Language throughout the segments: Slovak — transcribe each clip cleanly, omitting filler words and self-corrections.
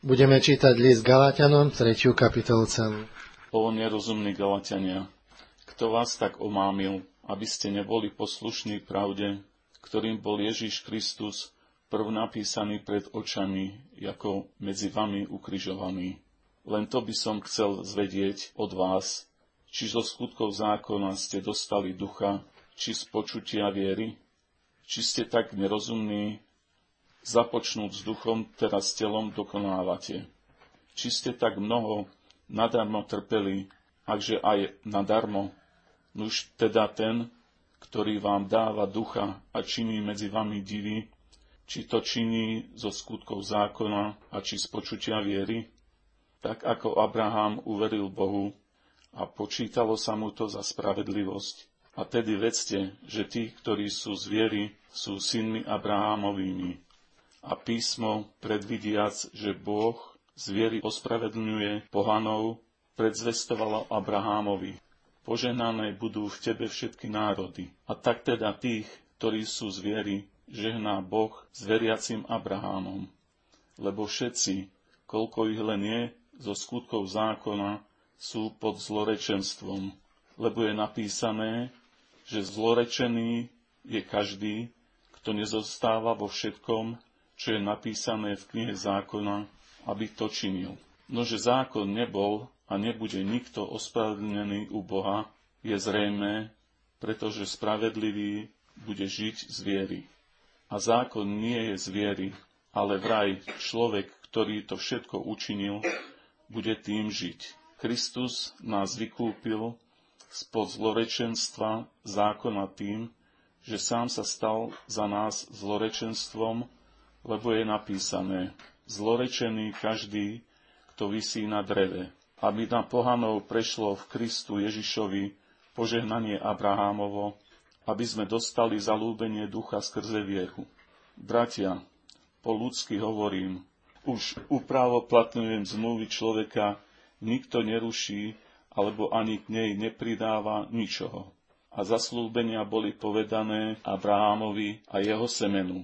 Budeme čítať list Galatianom, 3. kapitolu celú. O nerozumní Galatiania, kto vás tak omámil, aby ste neboli poslušní pravde, ktorým bol Ježiš Kristus prv napísaný pred očami, ako medzi vami ukrižovaný. Len to by som chcel zvedieť od vás, či zo skutkov zákona ste dostali ducha, či z počutia viery, či ste tak nerozumní, započnúť s duchom, teraz telom dokonávate. Či ste tak mnoho nadarmo trpeli, akže aj nadarmo, nuž teda ten, ktorý vám dáva ducha a činí medzi vami divy, či to činí zo skutkov zákona a či z počutia viery, tak ako Abraham uveril Bohu a počítalo sa mu to za spravedlivosť. A tedy vedzte, že tí, ktorí sú z viery, sú synmi Abrahámovými. A písmo, predvidiac, že Boh z viery ospravedlňuje pohanov, predzvestovalo Abrahámovi. Požehnané budú v tebe všetky národy. A tak teda tých, ktorí sú z viery, žehná Boh s veriacim Abrahámom. Lebo všetci, koľko ich len je, zo skutkov zákona, sú pod zlorečenstvom. Lebo je napísané, že zlorečený je každý, kto nezostáva vo všetkom, čo je napísané v knihe zákona, aby to činil. Nože zákon nebol a nebude nikto ospravedlnený u Boha, je zrejmé, pretože spravedlivý bude žiť z viery. A zákon nie je z viery, ale vraj človek, ktorý to všetko učinil, bude tým žiť. Kristus nás vykúpil spod zlorečenstva zákona tým, že sám sa stal za nás zlorečenstvom, lebo je napísané, zlorečený každý, kto visí na dreve, aby na pohanov prešlo v Kristu Ježišovi požehnanie Abrahámovo, aby sme dostali zaľúbenie ducha skrze vieru. Bratia, po ľudsky hovorím, už upravoplatňujem zmluvy človeka, nikto neruší, alebo ani k nej nepridáva ničoho. A zasľúbenia boli povedané Abrahámovi a jeho semenu.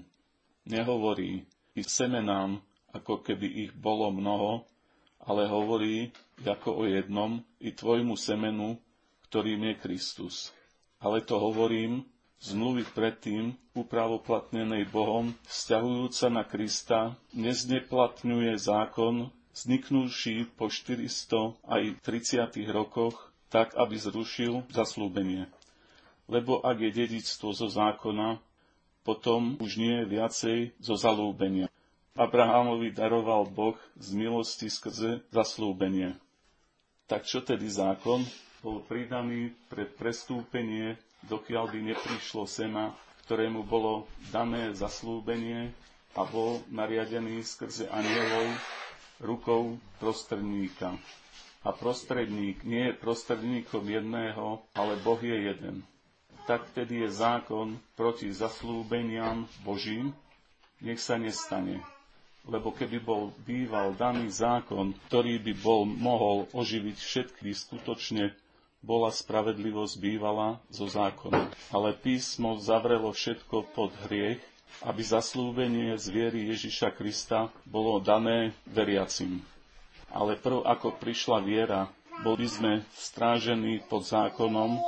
Nehovorí ich semenám, ako keby ich bolo mnoho, ale hovorí ako o jednom, i tvojmu semenu, ktorým je Kristus. Ale to hovorím, zmluvy predtým, upravoplatnenej Bohom, vzťahujúca na Krista, nezneplatňuje zákon, vzniknúši po 400 aj 30 rokoch, tak, aby zrušil zasľúbenie. Lebo ak je dedičstvo zo zákona, potom už nie je viacej zo zaľúbenia. Abrahámovi daroval Boh z milosti skrze zasľúbenie. Tak čo tedy zákon? Bol pridaný pre prestúpenie, dokiaľ by neprišlo sema, ktorému bolo dané zasľúbenie a bol nariadený skrze anjelov rukou prostredníka. A prostredník nie je prostredníkom jedného, ale Boh je jeden. Tak tedy je zákon proti zasľúbeniam Božím, nech sa nestane. Lebo keby bol býval daný zákon, ktorý by bol mohol oživiť všetky, skutočne bola spravedlivosť bývala zo zákona. Ale písmo zavrelo všetko pod hriech, aby zasľúbenie z viery Ježiša Krista bolo dané veriacim. Ale prv ako prišla viera, boli sme strážení pod zákonom,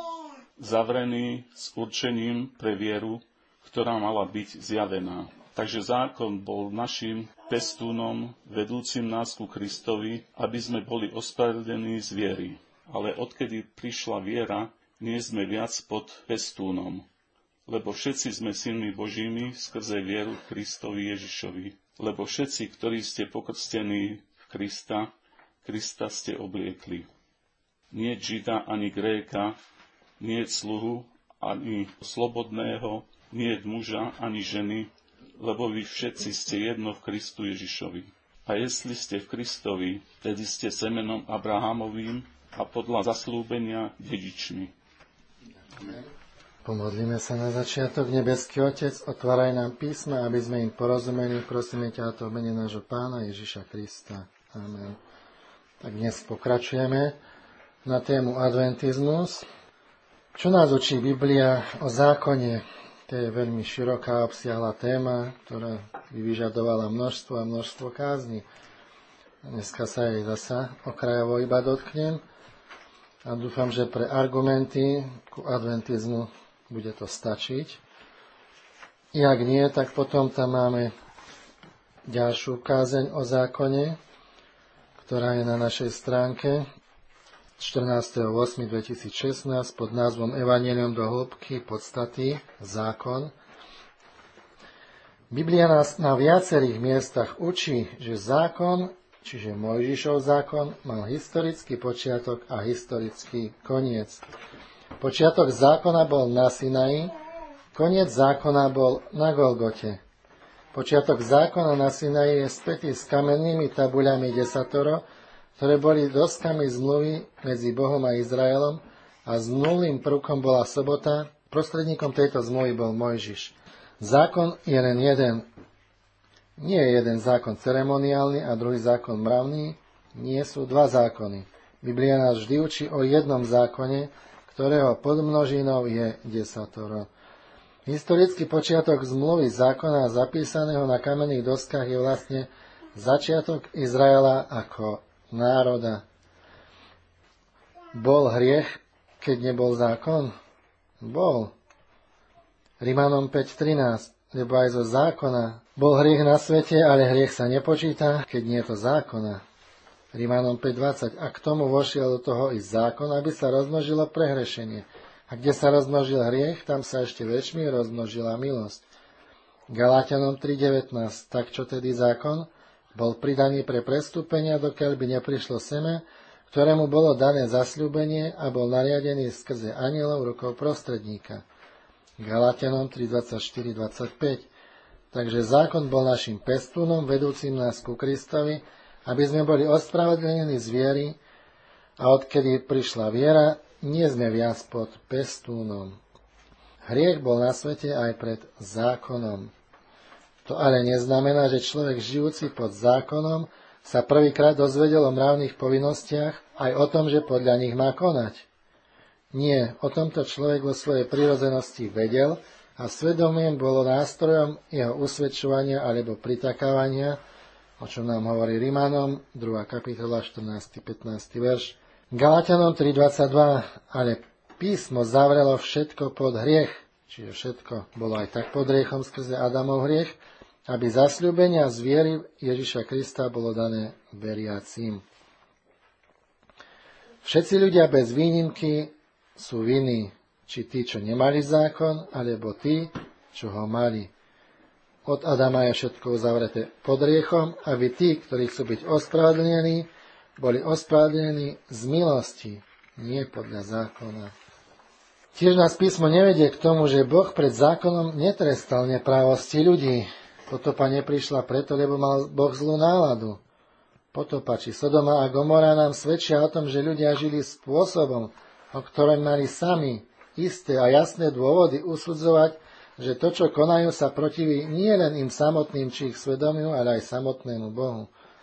zavrený s určením pre vieru, ktorá mala byť zjavená. Takže zákon bol našim pestúnom, vedúcim nás ku Kristovi, aby sme boli ospravedlení z viery. Ale odkedy prišla viera, nie sme viac pod pestúnom. Lebo všetci sme synmi Božími skrze vieru Kristovi Ježišovi. Lebo všetci, ktorí ste pokrstení v Krista, Krista ste obliekli. Nie Žida ani Gréka, nie sluhu, ani slobodného, nie muža, ani ženy, lebo vy všetci ste jedno v Kristu Ježišovi. A jestli ste v Kristovi, tedy ste semenom Abrahámovým a podľa zasľúbenia dedičmi. Pomodlíme sa na začiatok. Nebeský Otec, otváraj nám písma, aby sme im porozumeli. Prosíme ťa to v mene nášho Pána Ježiša Krista. Amen. Tak dnes pokračujeme na tému adventizmus. Čo nás učí Biblia o zákone? To je veľmi široká, obsiahla téma, ktorá by vyžadovala množstvo kázni. Dneska sa jej zasa okrajovo iba dotknem a dúfam, že pre argumenty ku adventizmu bude to stačiť. Jak nie, tak potom tam máme ďalšiu kázeň o zákone, ktorá je na našej stránke 14.8.2016 pod názvom Evanjelium do hĺbky podstaty zákon. Biblia nás na viacerých miestach učí, že zákon, čiže Mojžišov zákon, mal historický počiatok a historický koniec. Počiatok zákona bol na Sinaji, koniec zákona bol na Golgote. Počiatok zákona na Sinaji je spätý s kamennými tabuľami desatoro, ktoré boli doskami zmluvy medzi Bohom a Izraelom a zmluvným prvkom bola sobota, prostredníkom tejto zmluvy bol Mojžiš. Zákon je len jeden. Nie je jeden zákon ceremoniálny a druhý zákon mravný, nie sú dva zákony. Biblia nás vždy učí o jednom zákone, ktorého podmnožinou je desatoro. Historický počiatok zmluvy zákona zapísaného na kamenných doskách je vlastne začiatok Izraela ako národa. Bol hriech, keď nebol zákon? Bol. Rimanom 5.13, lebo aj zo zákona bol hriech na svete, ale hriech sa nepočíta, keď nie je to zákona. Rimanom 5.20, a k tomu vošiel do toho i zákon, aby sa rozmnožilo prehrešenie. A kde sa rozmnožil hriech, tam sa ešte väčšmi rozmnožila milosť. Galáťanom 3.19, tak čo tedy zákon? Bol pridaný pre prestúpenia, dokiaľ by neprišlo seme, ktorému bolo dané zasľúbenie a bol nariadený skrze anjelov rukou prostredníka. Galáťanom 3.24-25. Takže zákon bol našim pestúnom, vedúcim nás ku Kristovi, aby sme boli ospravedlnení z viery a odkedy prišla viera, nie sme viac pod pestúnom. Hriech bol na svete aj pred zákonom. To ale neznamená, že človek žijúci pod zákonom sa prvýkrát dozvedel o mravných povinnostiach aj o tom, že podľa nich má konať. Nie, o tomto človek vo svojej prirodzenosti vedel a svedomiem bolo nástrojom jeho usvedčovania alebo pritakávania, o čom nám hovorí Rimanom, 2. kapitola, 14.15. verš. Galatianom 3.22, ale písmo zavrelo všetko pod hriech, čiže všetko bolo aj tak pod hriechom skrze Adamov hriech, aby zasľúbenia z viery Ježiša Krista bolo dané veriacím. Všetci ľudia bez výnimky sú vinní, či tí, čo nemali zákon, alebo tí, čo ho mali. Od Adama je všetko uzavreté pod hriechom, aby tí, ktorí chcú byť ospravedlnení, boli ospravedlnení z milosti, nie podľa zákona. Tiež nás písmo nevedie k tomu, že Boh pred zákonom netrestal neprávosti ľudí. Potopa neprišla preto, lebo mal Boh zlú náladu. Potopa či Sodoma a Gomora nám svedčia o tom, že ľudia žili spôsobom, o ktorom mali sami isté a jasné dôvody usudzovať, že to, čo konajú, sa protiví nie len im samotným či ich svedomiu, ale aj samotnému Bohu.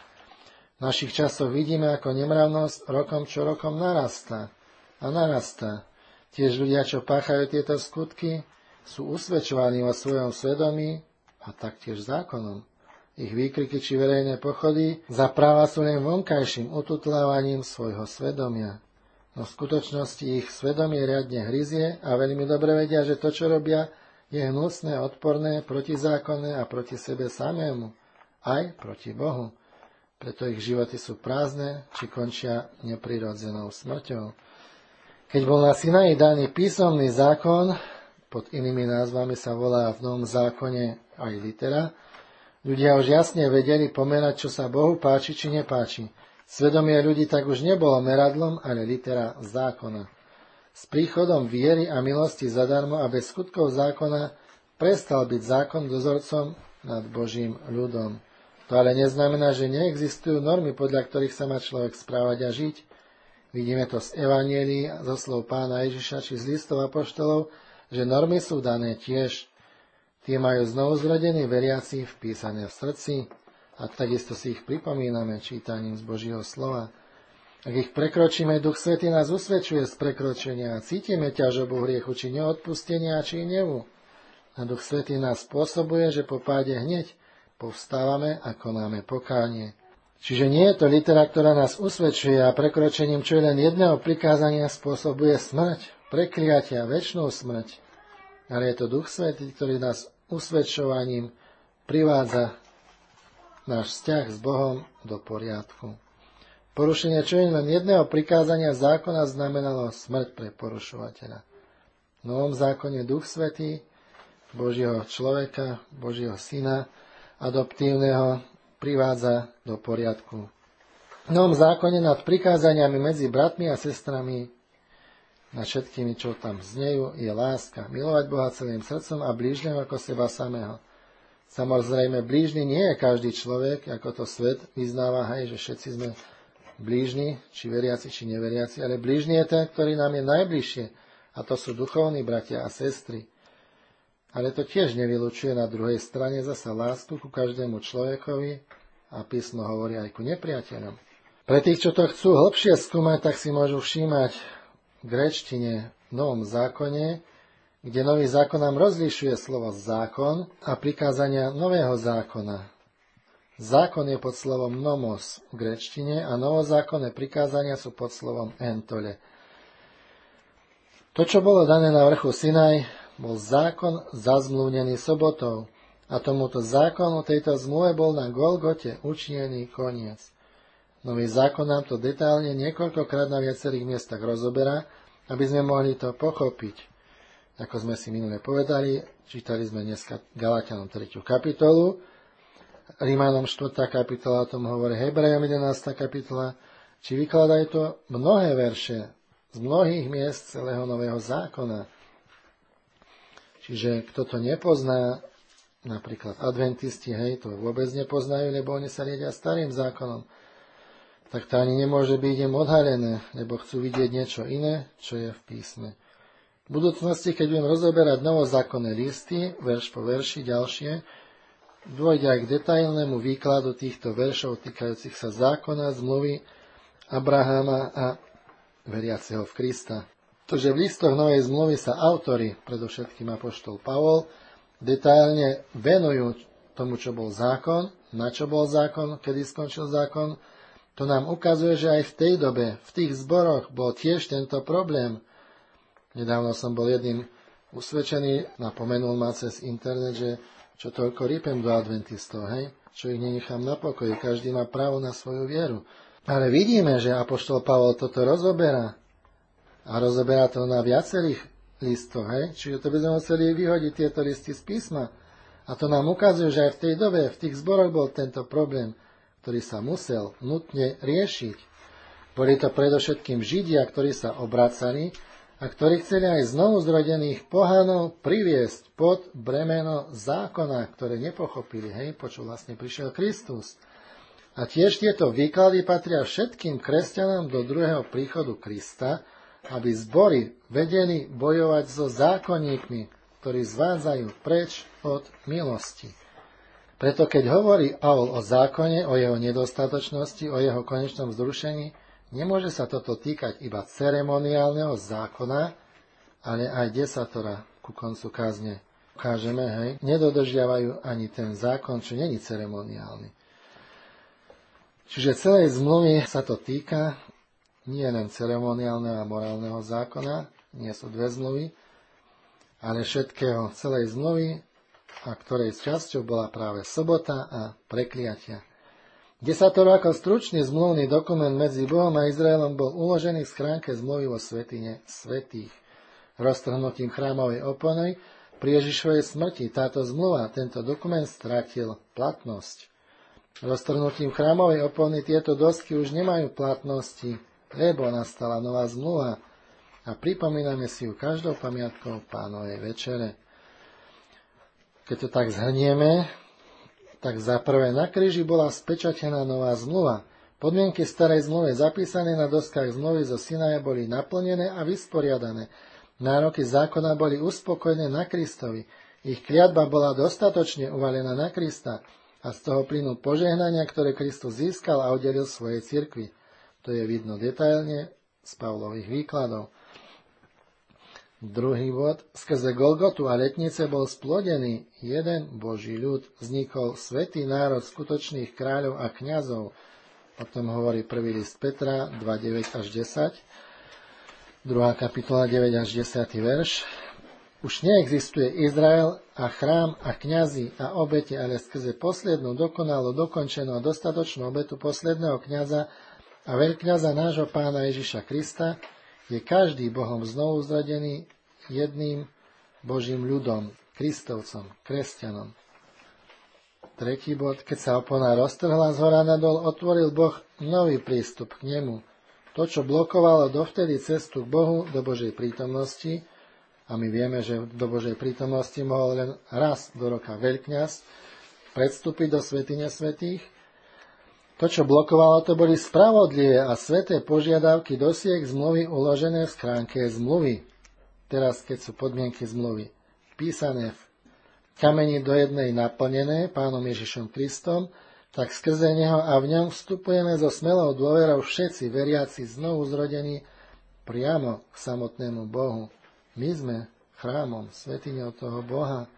V našich časoch vidíme, ako nemravnosť rokom čo rokom narastá a narastá. Tiež ľudia, čo páchajú tieto skutky, sú usvedčovaní vo svojom svedomí a taktiež zákonom. Ich výkriky či verejné pochody za práva sú len vonkajším ututlávaním svojho svedomia. No v skutočnosti ich svedomie riadne hryzie a veľmi dobre vedia, že to, čo robia, je hnusné, odporné, protizákonné a proti sebe samému, aj proti Bohu. Preto ich životy sú prázdne, či končia neprirodzenou smrťou. Keď bol na Sinaji daný písomný zákon, pod inými názvami sa volá v Novom zákone aj litera, ľudia už jasne vedeli pomerať, čo sa Bohu páči, či nepáči. Svedomie ľudí tak už nebolo meradlom, ale litera zákona. S príchodom viery a milosti zadarmo a bez skutkov zákona prestal byť zákon dozorcom nad Božím ľudom. To ale neznamená, že neexistujú normy, podľa ktorých sa má človek správať a žiť. Vidíme to z Evanjelií, zo slov Pána Ježiša či z listov apoštolov, že normy sú dané tiež. Tie majú znovuzrodení veriaci vpísané v srdci, a takisto si ich pripomíname čítaním z Božieho slova. Ak ich prekročíme, Duch Svätý nás usvedčuje z prekročenia a cítime ťažobu hriechu, či neodpustenia, či nevu. A Duch Svätý nás spôsobuje, že po páde hneď povstávame a konáme pokánie. Čiže nie je to litera, ktorá nás usvedčuje a prekročením čo len jedného prikázania spôsobuje smrť, prekliatia, večnú smrť. Ale je to Duch Svätý, ktorý nás usvedčovaním privádza náš vzťah s Bohom do poriadku. Porušenie čo len jedného prikázania zákona znamenalo smrť pre porušovateľa. V Novom zákone Duch Svätý, Božieho človeka, Božieho syna, adoptívneho, privádza do poriadku. V Novom zákone nad prikázaniami medzi bratmi a sestrami, nad všetkými, čo tam znejú, je láska. Milovať Boha celým srdcom a blížneho ako seba samého. Samozrejme, blížny nie je každý človek, ako to svet vyznáva, že všetci sme blížni, či veriaci, či neveriaci, ale blížny je ten, ktorý nám je najbližšie, a to sú duchovní bratia a sestry. Ale to tiež nevylučuje na druhej strane zasa lásku ku každému človekovi a písmo hovorí aj ku nepriateľom. Pre tých, čo to chcú hlbšie skúmať, tak si môžu všímať v gréčtine v Novom zákone, kde Nový zákon nám rozlišuje slovo zákon a prikázania Nového zákona. Zákon je pod slovom nomos v gréčtine a novozákonné prikázania sú pod slovom entole. To, čo bolo dané na vrchu Sinaj, bol zákon zazmluvnený sobotou a tomuto zákonu tejto zmluve bol na Golgote učinený koniec. Nový zákon nám to detailne niekoľkokrát na viacerých miestach rozoberá, aby sme mohli to pochopiť. Ako sme si minule povedali, čítali sme dneska Galatianom 3. kapitolu, Rímanom 4. kapitola, o tom hovorí Hebrejom 11. kapitola, či vykladajú to mnohé verše z mnohých miest celého Nového zákona. Čiže kto to nepozná, napríklad adventisti, to vôbec nepoznajú, lebo oni sa riedia starým zákonom, tak to ani nemôže byť im odhalené, lebo chcú vidieť niečo iné, čo je v písme. V budúcnosti, keď budem rozoberať novozákonné listy, verš po verši ďalšie, dôjde aj k detailnému výkladu týchto veršov týkajúcich sa zákona, zmluvy Abraháma a veriaceho v Krista. Takže v listoch Novej zmluvy sa autori, predovšetkým apoštol Pavol, detailne venujú tomu, čo bol zákon, na čo bol zákon, kedy skončil zákon. To nám ukazuje, že aj v tej dobe, v tých zboroch bol tiež tento problém. Nedávno som bol jedným usvedčený, napomenul ma cez internet, že čo toľko rýpem do adventistov, čo ich nenechám na pokoji, každý má právo na svoju vieru. Ale vidíme, že apoštol Pavol toto rozoberá. A rozoberá to na viacerých listoch, Čiže to by sme museli vyhodiť tieto listy z písma. A to nám ukazuje, že aj v tej dobe, v tých zboroch bol tento problém, ktorý sa musel nutne riešiť. Boli to predovšetkým Židia, ktorí sa obracali a ktorí chceli aj znovu zrodených pohanov priviesť pod bremeno zákona, ktoré nepochopili, po čo vlastne prišiel Kristus. A tiež tieto výklady patria všetkým kresťanom do druhého príchodu Krista, aby zbory vedeli bojovať so zákonníkmi, ktorí zvádzajú preč od milosti. Preto keď hovorí Pavol o zákone, o jeho nedostatočnosti, o jeho konečnom zrušení, nemôže sa toto týkať iba ceremoniálneho zákona, ale aj desatora ku koncu kázne. Ukážeme, nedodržiavajú ani ten zákon, čo není ceremoniálny. Čiže celej zmluvy sa to týka, nie len ceremoniálneho a morálneho zákona, nie sú dve zmluvy, ale všetkého celej zmluvy, a ktorej časťou bola práve sobota a prekliatia. Desatoro ako stručný zmluvný dokument medzi Bohom a Izraelom bol uložený v schránke zmluvy vo svätyne svätých. Roztrhnutím chrámovej opony pri Ježišovej smrti táto zmluva, tento dokument stratil platnosť. Roztrhnutím chrámovej opony tieto dosky už nemajú platnosti, lebo nastala nová zmluva a pripomíname si ju každou pamiatkou Pánovej večere. Keď to tak zhrnieme, tak za prvé na kríži bola spečatená nová zmluva. Podmienky starej zmluvy zapísané na doskách zmluvy zo Sinaja boli naplnené a vysporiadané. Nároky zákona boli uspokojené na Kristovi. Ich kliatba bola dostatočne uvalená na Krista a z toho plynú požehnania, ktoré Kristus získal a udelil svojej cirkvi. To je vidno detailne z Pavlových výkladov. Druhý bod. Skrze Golgotu a letnice bol splodený jeden Boží ľud. Vznikol svätý národ skutočných kráľov a kňazov. O tom hovorí prvý list Petra 2, 9 až 10, 2. kapitola 9 až 10. verš. Už neexistuje Izrael a chrám a kňazi a obete, ale skrze poslednú, dokonalú, dokončenú a dostatočnú obetu posledného kňaza a veľkňaza nášho Pána Ježiša Krista je každý Bohom znovu zrodený jedným Božím ľudom, Kristovcom, kresťanom. Tretí bod. Keď sa opona roztrhla z hora nadol, otvoril Boh nový prístup k nemu. To, čo blokovalo dovtedy cestu k Bohu do Božej prítomnosti, a my vieme, že do Božej prítomnosti mohol len raz do roka veľkňaz predstúpiť do svätyne svätých, to, čo blokovalo, to boli spravodlivé a sväté požiadavky dosiek zmluvy uložené v schránke zmluvy. Teraz, keď sú podmienky zmluvy písané v kameni do jednej naplnené Pánom Ježišom Kristom, tak skrze neho a v ňom vstupujeme so smelou dôverou všetci veriaci znovu zrodení priamo k samotnému Bohu. My sme chrámom, svätyňou toho Boha.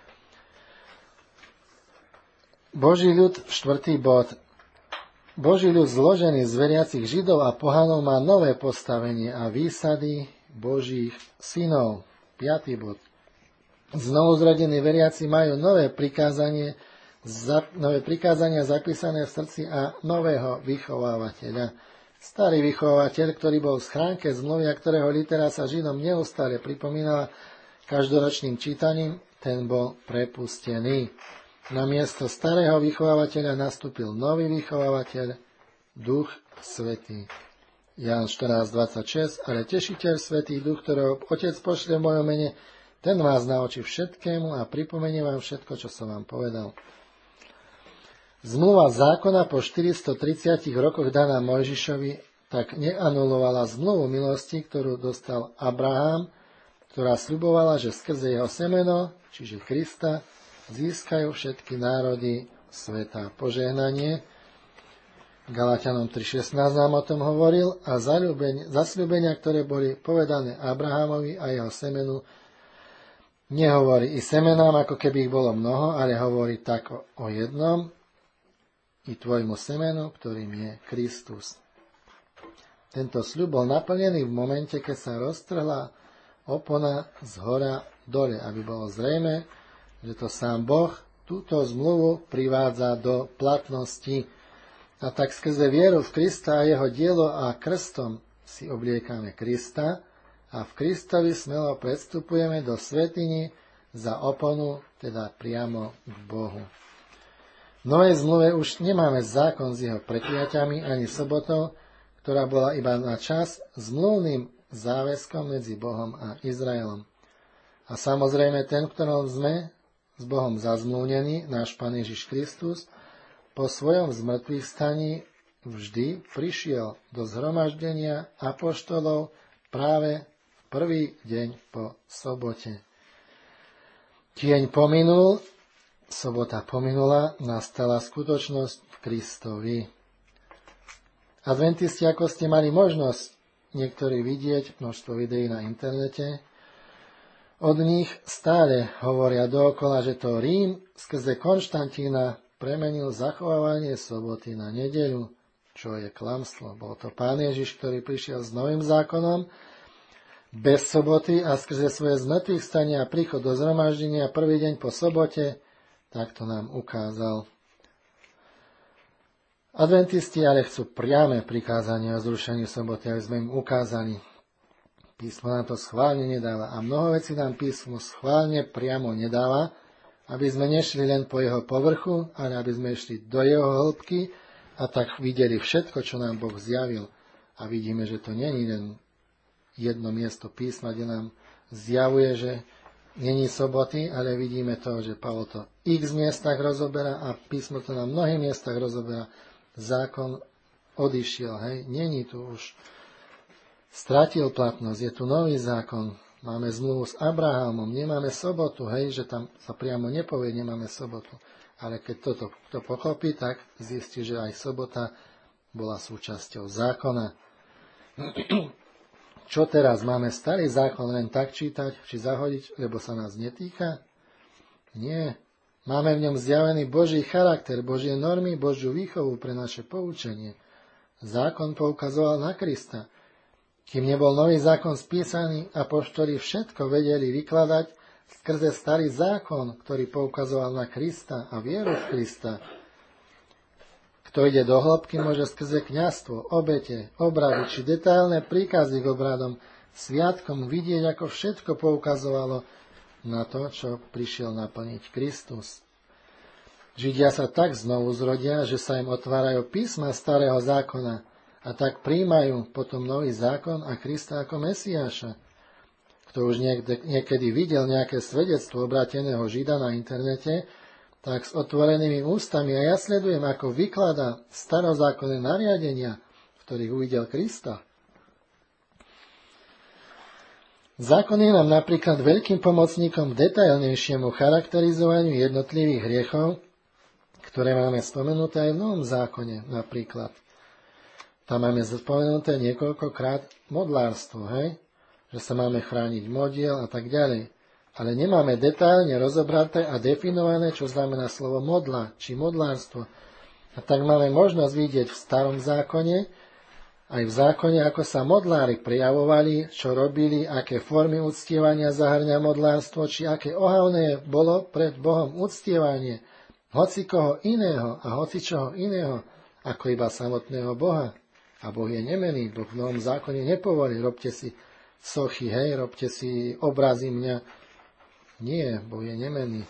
Boží ľud, 4. bod. Boží ľud zložený z veriacich Židov a pohanov má nové postavenie a výsady Božích synov. 5. bod. Znovuzrodení veriaci majú nové prikázania zapísané v srdci a nového vychovávateľa. Starý vychovávateľ, ktorý bol v schránke zmluvy a ktorého litera sa Židom neustále pripomínala každoročným čítaním, ten bol prepustený. Na miesto starého vychovávateľa nastúpil nový vychovávateľ, Duch Svätý. Ján 14.26. Ale Tešiteľ Svätý Duch, ktorého Otec pošle v mojom mene, ten vás naučí všetkému a pripomenie vám všetko, čo som vám povedal. Zmluva zákona po 430 rokoch daná Mojžišovi tak neanulovala zmluvu milosti, ktorú dostal Abraham, ktorá sľubovala, že skrze jeho semeno, čiže Krista, získajú všetky národy sveta. Požehnanie. Galatianom 3.16 nám o tom hovoril a zasľúbenia, ktoré boli povedané Abrahamovi a jeho semenu, nehovorí i semenám, ako keby ich bolo mnoho, ale hovorí tak o jednom, i tvojmu semenu, ktorým je Kristus. Tento sľub bol naplnený v momente, keď sa roztrhla opona z hora dole, aby bolo zrejme, že to sám Boh túto zmluvu privádza do platnosti. A tak skrze vieru v Krista a jeho dielo a krstom si obliekame Krista, a v Kristovi smelo predstupujeme do svätyni za oponu, teda priamo k Bohu. V novej zmluve už nemáme zákon s jeho prekliaťami ani sobotou, ktorá bola iba na čas zmluvným záväzkom medzi Bohom a Izraelom. A samozrejme ten, v ktorom sme s Bohom zazmluvnení, náš Pán Ježiš Kristus, po svojom zmŕtvychvstaní vždy prišiel do zhromaždenia apoštolov práve prvý deň po sobote. Tieň pominul, sobota pominula, nastala skutočnosť v Kristovi. Adventisti, ako ste mali možnosť niektorí vidieť, množstvo videí na internete, od nich stále hovoria dookola, že to Rím skrze Konštantína premenil zachovávanie soboty na nedeľu, čo je klamstvo. Bol to Pán Ježiš, ktorý prišiel s novým zákonom, bez soboty a skrze svoje zmŕtvychvstanie a príchod do zhromaždenia prvý deň po sobote, tak to nám ukázal. Adventisti ale chcú priame prikázanie o zrušení soboty, aby sme im ukázali. Písmo nám to schválne nedáva a mnoho vecí nám písmo schválne priamo nedáva, aby sme nešli len po jeho povrchu, ale aby sme išli do jeho hĺbky a tak videli všetko, čo nám Boh zjavil. A vidíme, že to nie je len jedno miesto písma, kde nám zjavuje, že není soboty, ale vidíme to, že Pavol to x miestach rozoberá a písmo to na mnohých miestach rozoberá. Zákon odišiel, hej, není tu už. Stratil platnosť, je tu nový zákon. Máme zmluvu s Abrahamom, nemáme sobotu, hej, že tam sa priamo nepovie, nemáme sobotu. Ale keď toto kto pochopí, tak zistí, že aj sobota bola súčasťou zákona. Čo teraz? Máme starý zákon len tak čítať, či zahodiť, lebo sa nás netýka? Nie. Máme v ňom zjavený Boží charakter, Božie normy, Božiu výchovu pre naše poučenie. Zákon poukazoval na Krista. Kým nebol nový zákon spísaný, apoštoli všetko vedeli vykladať skrze starý zákon, ktorý poukazoval na Krista a vieru v Krista. Kto ide do hĺbky, môže skrze kňazstvo, obete, obrady či detailné príkazy k obradom, sviatkom vidieť, ako všetko poukazovalo na to, čo prišiel naplniť Kristus. Židia sa tak znovu zrodia, že sa im otvárajú písma starého zákona a tak prijímajú potom nový zákon a Krista ako Mesiáša. Kto už niekedy videl nejaké svedectvo obráteného Žida na internete, tak s otvorenými ústami a ja sledujem, ako vykladá starozákonné nariadenia, v ktorých uvidel Krista. Zákon je nám napríklad veľkým pomocníkom k detailnejšiemu charakterizovaniu jednotlivých hriechov, ktoré máme spomenuté aj v Novom zákone napríklad. Tam máme spomenuté niekoľkokrát modlárstvo, hej? Že sa máme chrániť modiel a tak ďalej. Ale nemáme detailne rozobraté a definované, čo znamená slovo modla, či modlárstvo. A tak máme možnosť vidieť v starom zákone, aj v zákone, ako sa modlári prejavovali, čo robili, aké formy uctievania zahŕňa modlárstvo, či aké ohavné bolo pred Bohom uctievanie hocikoho iného a hocičoho iného, ako iba samotného Boha. A Boh je nemenný, Boh v Novom zákone nepovolí, robte si sochy, hej, robte si obrazy mňa. Nie, Boh je nemenný.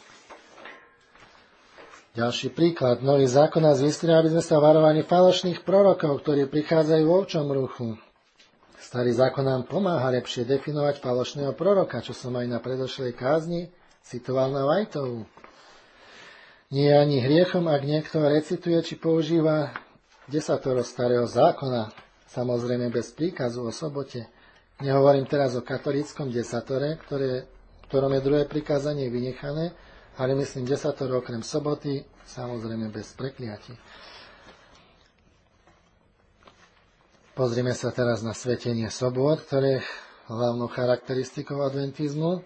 Ďalší príklad. Nový zákon nás vystrieva, aby sme sa varovali falošných prorokov, ktorí prichádzajú v ovčom ruchu. Starý zákon nám pomáha lepšie definovať falošného proroka, čo som aj na predošlej kázni citoval na Whiteovu. Nie je ani hriechom, ak niekto recituje či používa desatoro starého zákona, samozrejme bez príkazu o sobote. Nehovorím teraz o katolíckom desatore, ktorom je druhé prikázanie vynechané, ale myslím desatoro okrem soboty, samozrejme bez prekliatí. Pozrime sa teraz na svetenie sobot, ktoré je hlavnou charakteristikou adventizmu.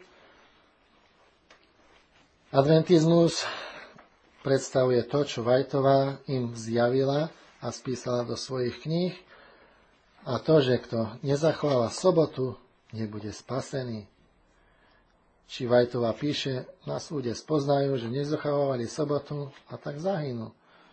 Adventizmus predstavuje to, čo Whiteová im zjavila a spísala do svojich kníh, a to, že kto nezachováva sobotu, nebude spasený. Či Whiteová píše, na súde spoznajú, že nezachovávali sobotu a tak zahynú.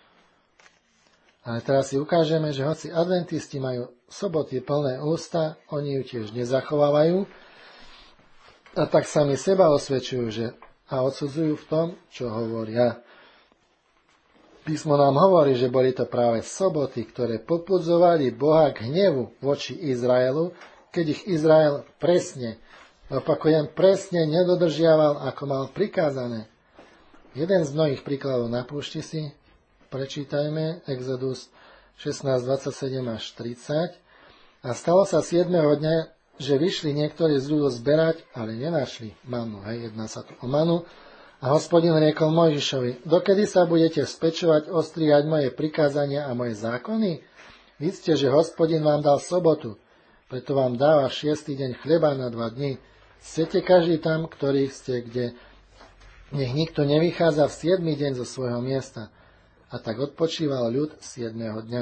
Ale teraz si ukážeme, že hoci adventisti majú soboty plné ústa, oni ju tiež nezachovávajú a tak sami seba osvedčujú a odsudzujú v tom, čo hovoria. Písmo nám hovorí, že boli to práve soboty, ktoré popudzovali Boha k hnevu voči Izraelu, keď ich Izrael presne nedodržiaval, ako mal prikázané. Jeden z mnohých príkladov na púšti si prečítajme, Exodus 16, 27 až 30. A stalo sa 7. dňa, že vyšli niektorí z ľudu zberať, ale nenašli manu. Jedná sa tu o manu. A Hospodin riekol Mojžišovi, dokedy sa budete spečovať, ostrihať moje prikázania a moje zákony? Vidzte, že Hospodin vám dal sobotu, preto vám dáva 6. deň chleba na 2 dni. Chcete každý tam, ktorý ste, kde nech nikto nevychádza v 7. deň zo svojho miesta. A tak odpočíval ľud 7. dňa.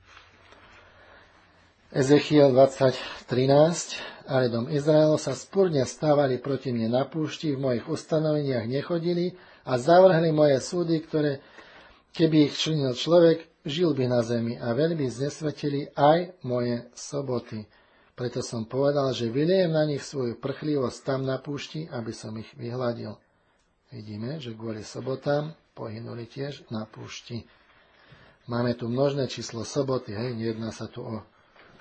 Ezechiel 20:13. Ale dom Izraelo sa spúrne stávali proti mne na púšti, v mojich ustanoveniach nechodili a zavrhli moje súdy, ktoré, keby ich činil človek, žil by na zemi a veľmi znesvetili aj moje soboty. Preto som povedal, že vyliejem na nich svoju prchlivosť tam na púšti, aby som ich vyhladil. Vidíme, že kvôli sobotám pohynuli tiež na púšti. Máme tu množné číslo soboty, nejedná sa tu o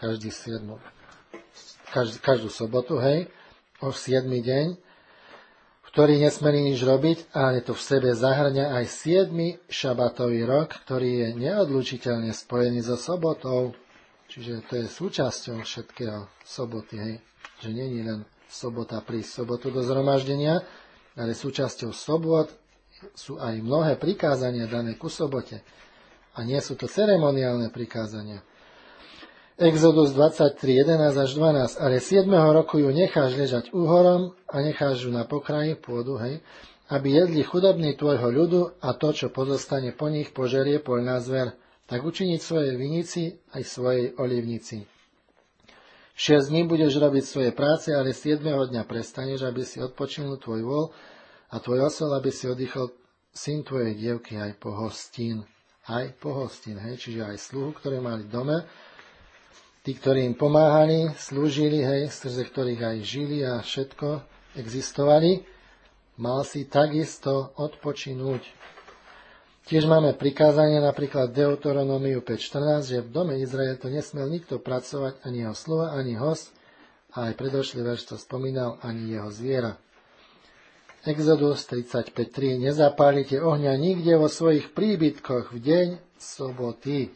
každú sobotu, o 7. deň, v ktorý nesmeli nič robiť, ale to v sebe zahrňa aj 7. šabatový rok, ktorý je neodlučiteľne spojený so sobotou. Čiže to je súčasťou všetkého soboty, že nie je len sobota prísť sobotu do zhromaždenia, ale súčasťou sobot sú aj mnohé prikázania dané ku sobote. A nie sú to ceremoniálne prikázania. Exodus 23:11 až 12. Ale 7. roku ju necháš ležať úhorom a necháš ju na pokraji pôdu, aby jedli chudobní tvojho ľudu a to, čo pozostane po nich, požerie poľná zver. tak učiniť svojej vinici aj svojej olivnici. 6 dní budeš robiť svoje práce, ale 7. dňa prestaneš, aby si odpočinul tvoj vol a tvoj osol, aby si oddychol syn tvojej dievky aj po hostín. Aj po hostín, hej, čiže aj sluhu, ktoré mali v dome, tí, ktorí im pomáhali, slúžili, hej, skrze ktorých aj žili a všetko existovali, mal si takisto odpočinúť. Tiež máme prikázanie, napríklad Deuteronomiu 5.14, že v dome Izrael to nesmel nikto pracovať, ani jeho sluha, ani host, a aj predošlý verš to spomínal, ani jeho zviera. Exodus 35.3. Nezapálite ohňa nikde vo svojich príbytkoch v deň soboty.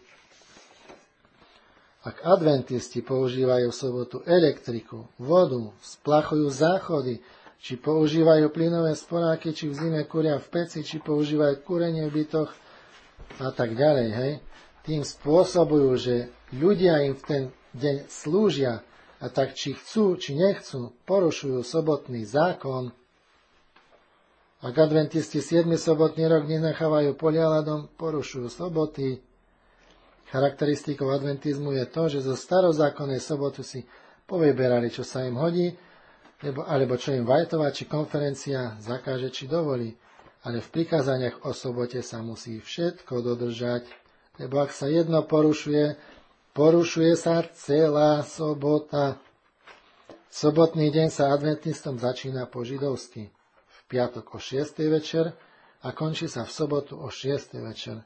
Ak adventisti používajú v sobotu elektriku, vodu, splachujú záchody, či používajú plynové sporáky, či v zime kúria v peci, či používajú kúrenie v bytoch a tak ďalej. Hej. Tým spôsobujú, že ľudia im v ten deň slúžia a tak či chcú, či nechcú, porušujú sobotný zákon. Ak adventisti 7. sobotný rok nenechávajú polia ľadom, porušujú soboty. Charakteristikou adventizmu je to, že zo starozákonnej soboty si povyberali, čo sa im hodí, alebo čo im vajtová či konferencia zakáže či dovolí. Ale v prikázaniach o sobote sa musí všetko dodržať, lebo ak sa jedno porušuje sa celá sobota. Sobotný deň sa adventistom začína po židovsky. V piatok o 6. večer a končí sa v sobotu o 6. večer.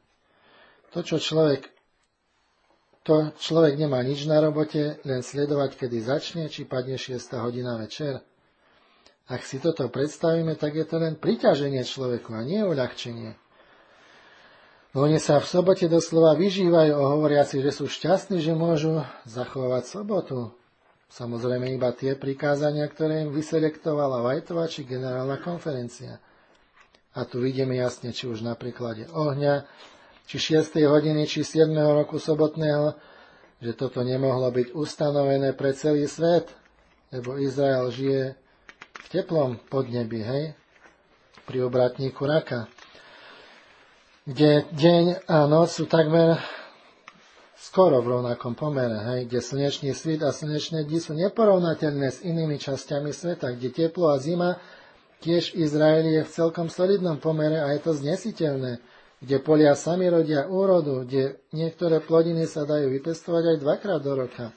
Človek nemá nič na robote, len sledovať, kedy začne, či padne 6. hodina večer. Ak si toto predstavíme, tak je to len priťaženie človeku a nie uľahčenie. No oni sa v sobote doslova vyžívajú o hovoriaci, že sú šťastní, že môžu zachovať sobotu. Samozrejme iba tie prikázania, ktoré im vyselektovala Whiteová či generálna konferencia. A tu vidíme jasne, či už na príklade ohňa, či 6. hodiny, či 7. roku sobotného, že toto nemohlo byť ustanovené pre celý svet, lebo Izrael žije v teplom podnebi, hej, pri obratníku raka, kde deň a noc sú takmer skoro v rovnakom pomere, hej, kde slnečný svit a slnečné dni sú neporovnateľné s inými časťami sveta, kde teplo a zima tiež v Izraeli je v celkom solidnom pomere a je to znesiteľné, kde polia sami rodia úrodu, kde niektoré plodiny sa dajú vypestovať aj 2-krát do roka.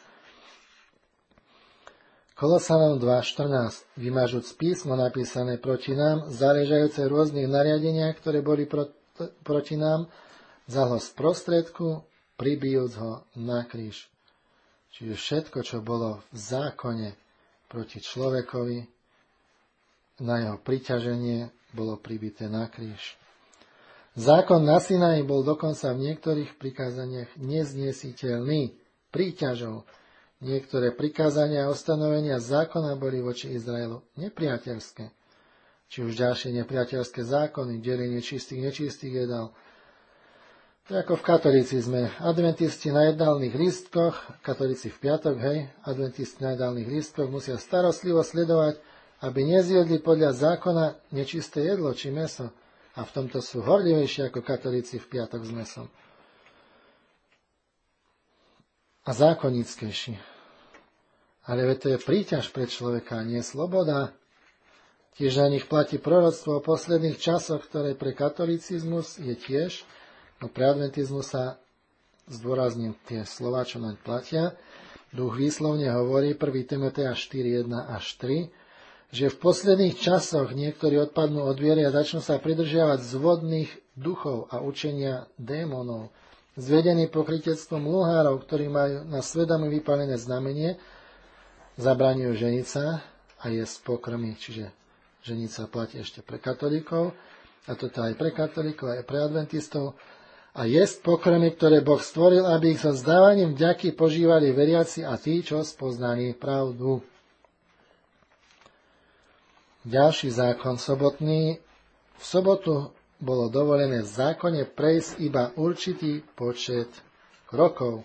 Kolosanom 2.14. Vymažúc písmo napísané proti nám, zarežajúce v rôznych nariadeniach, ktoré boli proti nám, vzal ho z prostredku, pribijúc ho na kríž. Čiže všetko, čo bolo v zákone proti človekovi, na jeho priťaženie, bolo pribité na kríž. Zákon na Sinaji bol dokonca v niektorých prikázaniach neznesiteľný, príťažou. Niektoré prikázania a ustanovenia zákona boli voči Izraelu nepriateľské. Či už ďalšie nepriateľské zákony, delenie čistých, nečistých jedál. To je ako v katolícizme. Adventisti na jedálnych lístkoch, katolíci v piatok, hej, adventisti na jedálnych lístkoch musia starostlivo sledovať, aby nezjedli podľa zákona nečisté jedlo či mäso. A v tomto sú horlivejšie ako katolíci v piatok s mäsom. A zákonníckejší. Ale veď to je príťaž pre človeka, nie sloboda. Tiež na nich platí proroctvo o posledných časoch, ktoré pre katolicizmus je tiež, no pre adventizmus sa zdôrazním tie slová, čo naň platia. Duch výslovne hovorí 1. Timoteja 4.1 až 3, že v posledných časoch niektorí odpadnú od viery a začnú sa pridržiavať zvodných duchov a učenia démonov, zvedení pokrytectvom luhárov, ktorí majú na svedomí vypálené znamenie, zabraňujú ženiť sa a jesť pokrmy, čiže ženiť sa platí ešte pre katolíkov, a toto aj pre katolíkov, aj pre adventistov, a jesť pokrmy, ktoré Boh stvoril, aby ich so vzdávaním vďaky požívali veriaci a tí, čo spoznali pravdu. Ďalší zákon sobotný. V sobotu bolo dovolené v zákone prejsť iba určitý počet krokov.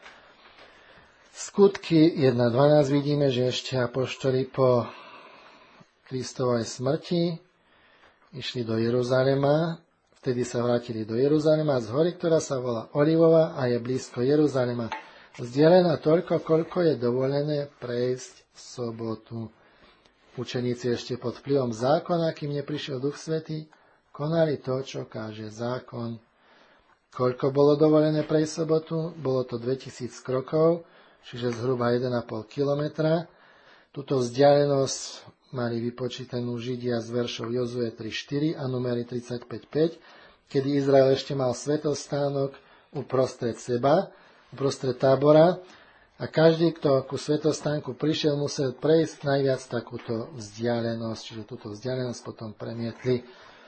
Skutky 1.12 vidíme, že ešte apoštoli po Kristovej smrti išli do Jeruzalema v Vtedy sa vrátili do Jeruzalema z hory, ktorá sa volá Olivová a je blízko Jeruzalema. Vzdialená toľko, koľko je dovolené prejsť v sobotu. Učeníci ešte pod vplyvom zákona, kým neprišiel Duch Svätý, konali to, čo káže zákon. Koľko bolo dovolené prejsť sobotu? Bolo to 2000 krokov, čiže zhruba 1,5 kilometra. Túto vzdialenosť mali vypočítanú Židia z veršov Jozue 3.4 a Númery 35.5, kedy Izrael ešte mal svätostánok uprostred seba, uprostred tábora a každý, kto ku svätostánku prišiel, musel prejsť najviac takúto vzdialenosť, čiže túto vzdialenosť potom premietli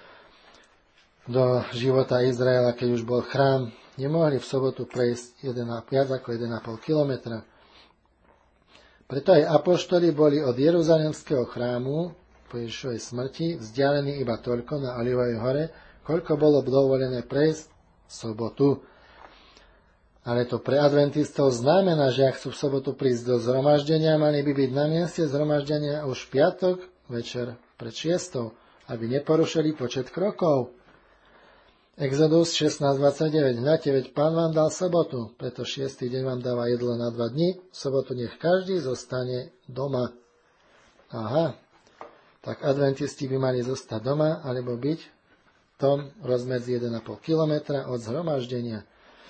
do života Izraela, keď už bol chrám. Nemohli v sobotu prejsť viac ako 1,5 kilometra. Preto aj apoštoli boli od Jeruzalemského chrámu po Ježišovej smrti vzdialení iba toľko na Olivovej hore, koľko bolo dovolené prejsť v sobotu. Ale to pre adventistov znamená, že ak chcú v sobotu prísť do zhromaždenia, mali by byť na mieste zhromaždenia už v piatok večer pred 6, aby neporušili počet krokov. Exodus 16.29. Hľadte, veď Pán vám dal sobotu, preto 6. deň vám dáva jedlo na 2 dni, v sobotu nech každý zostane doma. Aha, tak adventisti by mali zostať doma, alebo byť v tom rozmedzi 1,5 kilometra od zhromaždenia.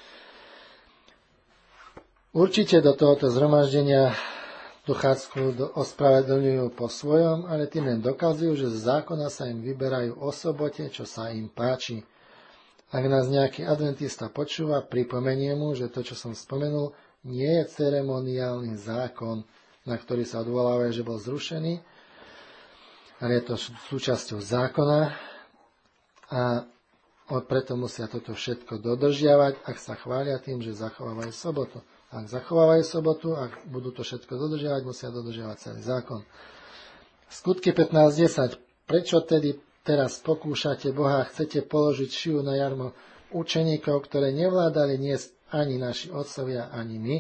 Určite do tohoto zhromaždenia dochádzku ospravedlňujú po svojom, ale tým len dokazujú, že z zákona sa im vyberajú o sobote, čo sa im páči. Ak nás nejaký adventista počúva, pripomenie mu, že to, čo som spomenul, nie je ceremoniálny zákon, na ktorý sa odvolávajú, že bol zrušený, ale je to súčasťou zákona a preto musia toto všetko dodržiavať, ak sa chvália tým, že zachovávajú sobotu. Ak zachovávajú sobotu, ak budú to všetko dodržiavať, musia dodržiavať celý zákon. Skutky 15.10. Prečo tedy teraz pokúšate Boha a chcete položiť šiu na jarmo učeníkov, ktoré nevládali niesť ani naši otcovia, ani my?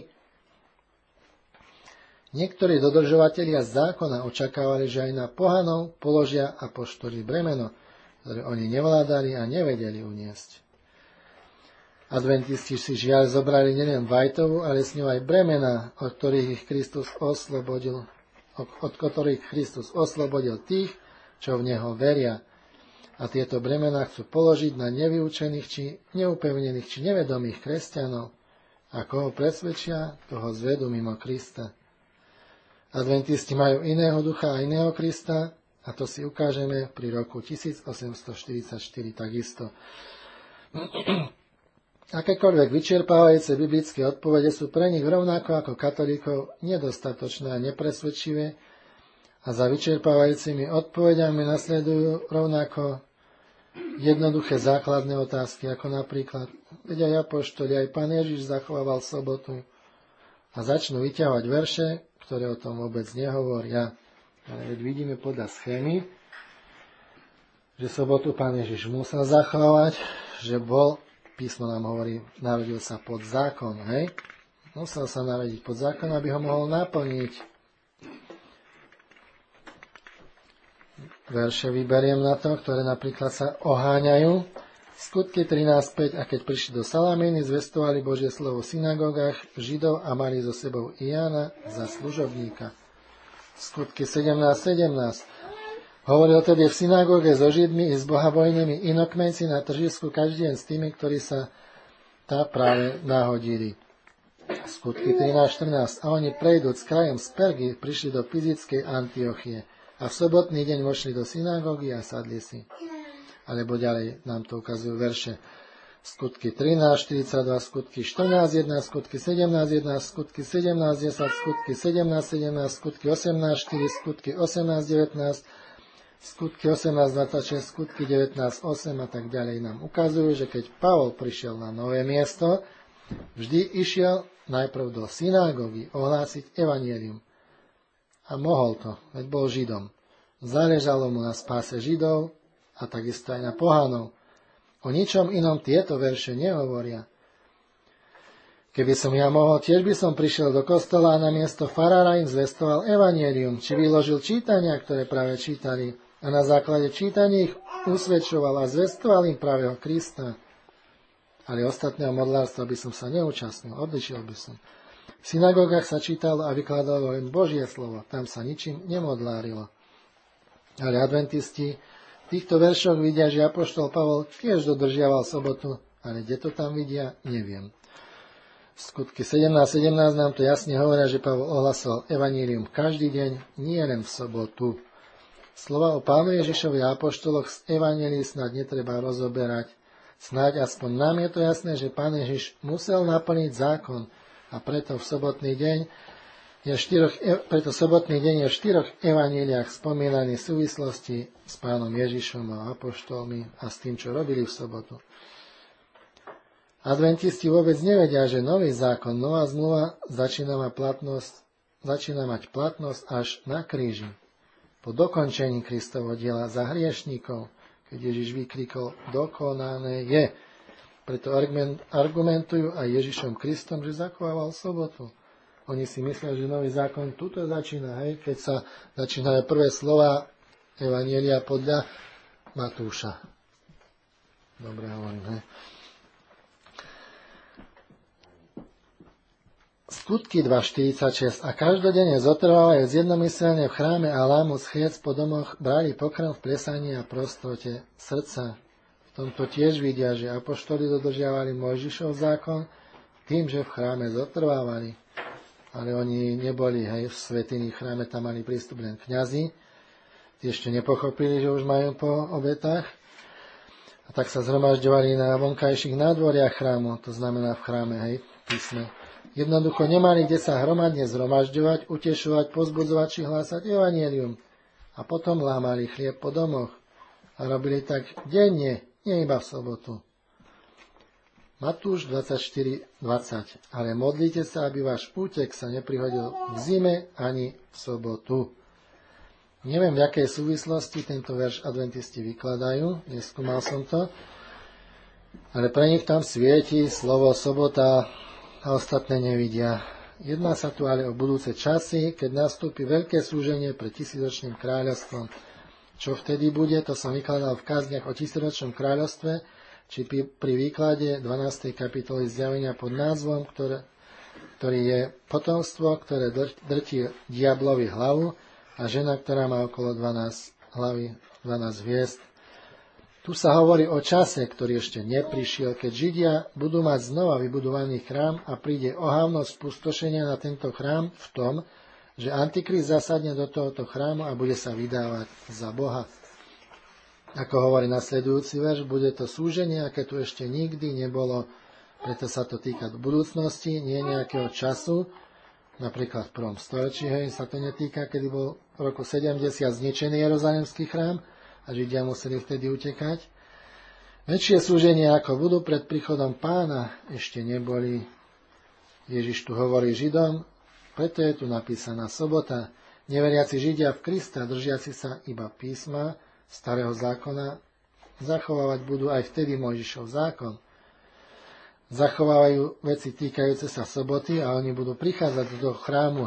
Niektorí dodržovatelia zákona očakávali, že aj na pohanov položia apoštoli bremeno, ktoré oni nevládali a nevedeli uniesť. Adventisti si žiaľ zobrali nielen vajtovu, ale s ňou aj bremena, od ktorých Kristus oslobodil tých, čo v Neho veria. A tieto bremená chcú položiť na nevyučených, či neupevnených, či nevedomých kresťanov. A koho presvedčia, toho zvedú mimo Krista. Adventisti majú iného ducha a iného Krista, a to si ukážeme pri roku 1844 takisto. Akékoľvek vyčerpávajúce biblické odpovede sú pre nich rovnako ako katolíkov nedostatočné a nepresvedčivé a za vyčerpávajúcimi odpovediami nasledujú rovnako jednoduché základné otázky, ako napríklad, veď aj apoštoli, aj Pán Ježiš zachovával sobotu a začnú vyťahovať verše, ktoré o tom vôbec nehovoria. Ale veď vidíme podľa schémy, že sobotu Pán Ježiš musel zachovať, že bol, písmo nám hovorí, narodil sa pod zákon, hej? Musel sa narodiť pod zákon, aby ho mohol naplniť. Verše vyberiem na to, ktoré napríklad sa oháňajú. Skutky 13.5. A keď prišli do Salamíny, zvestovali Božie slovo v synagógach Židov a mali so sebou Jána za služobníka. Skutky 17.17. Hovoril tedy v synagóge so Židmi i s bohabojnými inokmenci na tržisku každý deň s tými, ktorí sa tá práve nahodili. Skutky 13.14. A oni prejdúc krajom z Pergy, prišli do Pizickej Antiochie a v sobotný deň vošli do synagógy a sadli si. Alebo ďalej nám to ukazujú verše. Skutky 13.42, skutky 14.1, skutky 17.1, skutky 17.10, skutky 17.17, skutky 18.4, skutky 18.19, skutky 18.26, skutky 19.8 a tak ďalej nám ukazujú, že keď Pavol prišiel na nové miesto, vždy išiel najprv do synagógy ohlásiť evanjelium. A mohol to, veď bol Židom. Záležalo mu na spáse Židov a takisto aj na pohanov. O ničom inom tieto verše nehovoria. Keby som ja mohol, tiež by som prišiel do kostola a na miesto farára im zvestoval evanjelium, či vyložil čítania, ktoré práve čítali. A na základe čítaní ich usvedčoval a zvestoval im pravého Krista. Ale ostatného modlárstva by som sa neúčastnil, odišiel by som. V synagógach sa čítalo a vykladalo len Božie slovo, tam sa ničím nemodlárilo. Ale adventisti v týchto veršoch vidia, že apoštol Pavol tiež dodržiaval sobotu, ale kde to tam vidia, neviem. Skutky 17.17 nám to jasne hovoria, že Pavol ohlasoval evanílium každý deň, nie len v sobotu. Slova o Pánu Ježišovi a apoštoloch z evanílií snad netreba rozoberať. Snáď aspoň nám je to jasné, že Pán Ježiš musel naplniť zákon a preto sobotný deň je v 4 evaníliách spomínaný v súvislosti s Pánom Ježišom a apoštolmi a s tým, čo robili v sobotu. Adventisti vôbec nevedia, že nový zákon, nová zmluva začína mať platnosť až na kríži. Po dokončení Kristovho diela za hriešníkov, keď Ježiš vykrikol, dokonané je. Preto argumentujú aj Ježišom Kristom, že zachovával sobotu. Oni si myslia, že nový zákon tuto začína, keď sa začínajú prvé slova Evanjelia podľa Matúša. Dobre hovorím, Skutky 2.46 a každodenne zotrvávajú jednomyselne v chráme a lámu chiec po domoch, brali pokrm v plesaní a prostrote srdca. V tomto tiež vidia, že apoštoli dodržiavali Mojžišov zákon tým, že v chráme zotrvávali. Ale oni neboli, v svätyni chráme, tam mali prístup len kňazi. Tí ešte nepochopili, že už majú po obetách. A tak sa zhromažďovali na vonkajších nádvoriach chrámu, to znamená v chráme, písme. Jednoducho nemali kde sa hromadne zhromažďovať, utešovať, pozbudzovať či hlásať evanjelium. A potom lámali chlieb po domoch. A robili tak denne, nie iba v sobotu. Matúš 24.20. Ale modlite sa, aby váš útek sa neprihodil v zime ani v sobotu. Neviem, v jakej súvislosti tento verš adventisti vykladajú, neskúmal som to, ale pre nich tam svieti slovo sobota a ostatné nevidia. Jedná sa tu ale o budúce časy, keď nastúpi veľké súženie pred tisícročným kráľovstvom. Čo vtedy bude, to som vykladal v kázniach o tisícročnom kráľovstve, či pri výklade 12. kapitoly Zjavenia pod názvom, ktorý je potomstvo, ktoré drtí diablovi hlavu a žena, ktorá má okolo 12 hlavy, 12 hviezd. Tu sa hovorí o čase, ktorý ešte neprišiel, keď Židia budú mať znova vybudovaný chrám a príde ohavnosť spustošenia na tento chrám v tom, že Antikrist zasadne do tohoto chrámu a bude sa vydávať za Boha. Ako hovorí nasledujúci verš, bude to súženie, aké tu ešte nikdy nebolo, preto sa to týka do budúcnosti, nie nejakého času, napríklad v 1. storočí, sa to netýka, kedy bol v roku 70 zničený Jeruzalemský chrám, a Židia museli vtedy utekať. Väčšie súženie, ako budú pred príchodom Pána, ešte neboli. Ježiš tu hovorí Židom, preto je tu napísaná sobota. Neveriaci Židia v Krista, držiaci sa iba písma starého zákona, zachovávať budú aj vtedy Mojžišov zákon. Zachovávajú veci týkajúce sa soboty a oni budú prichádzať do toho chrámu,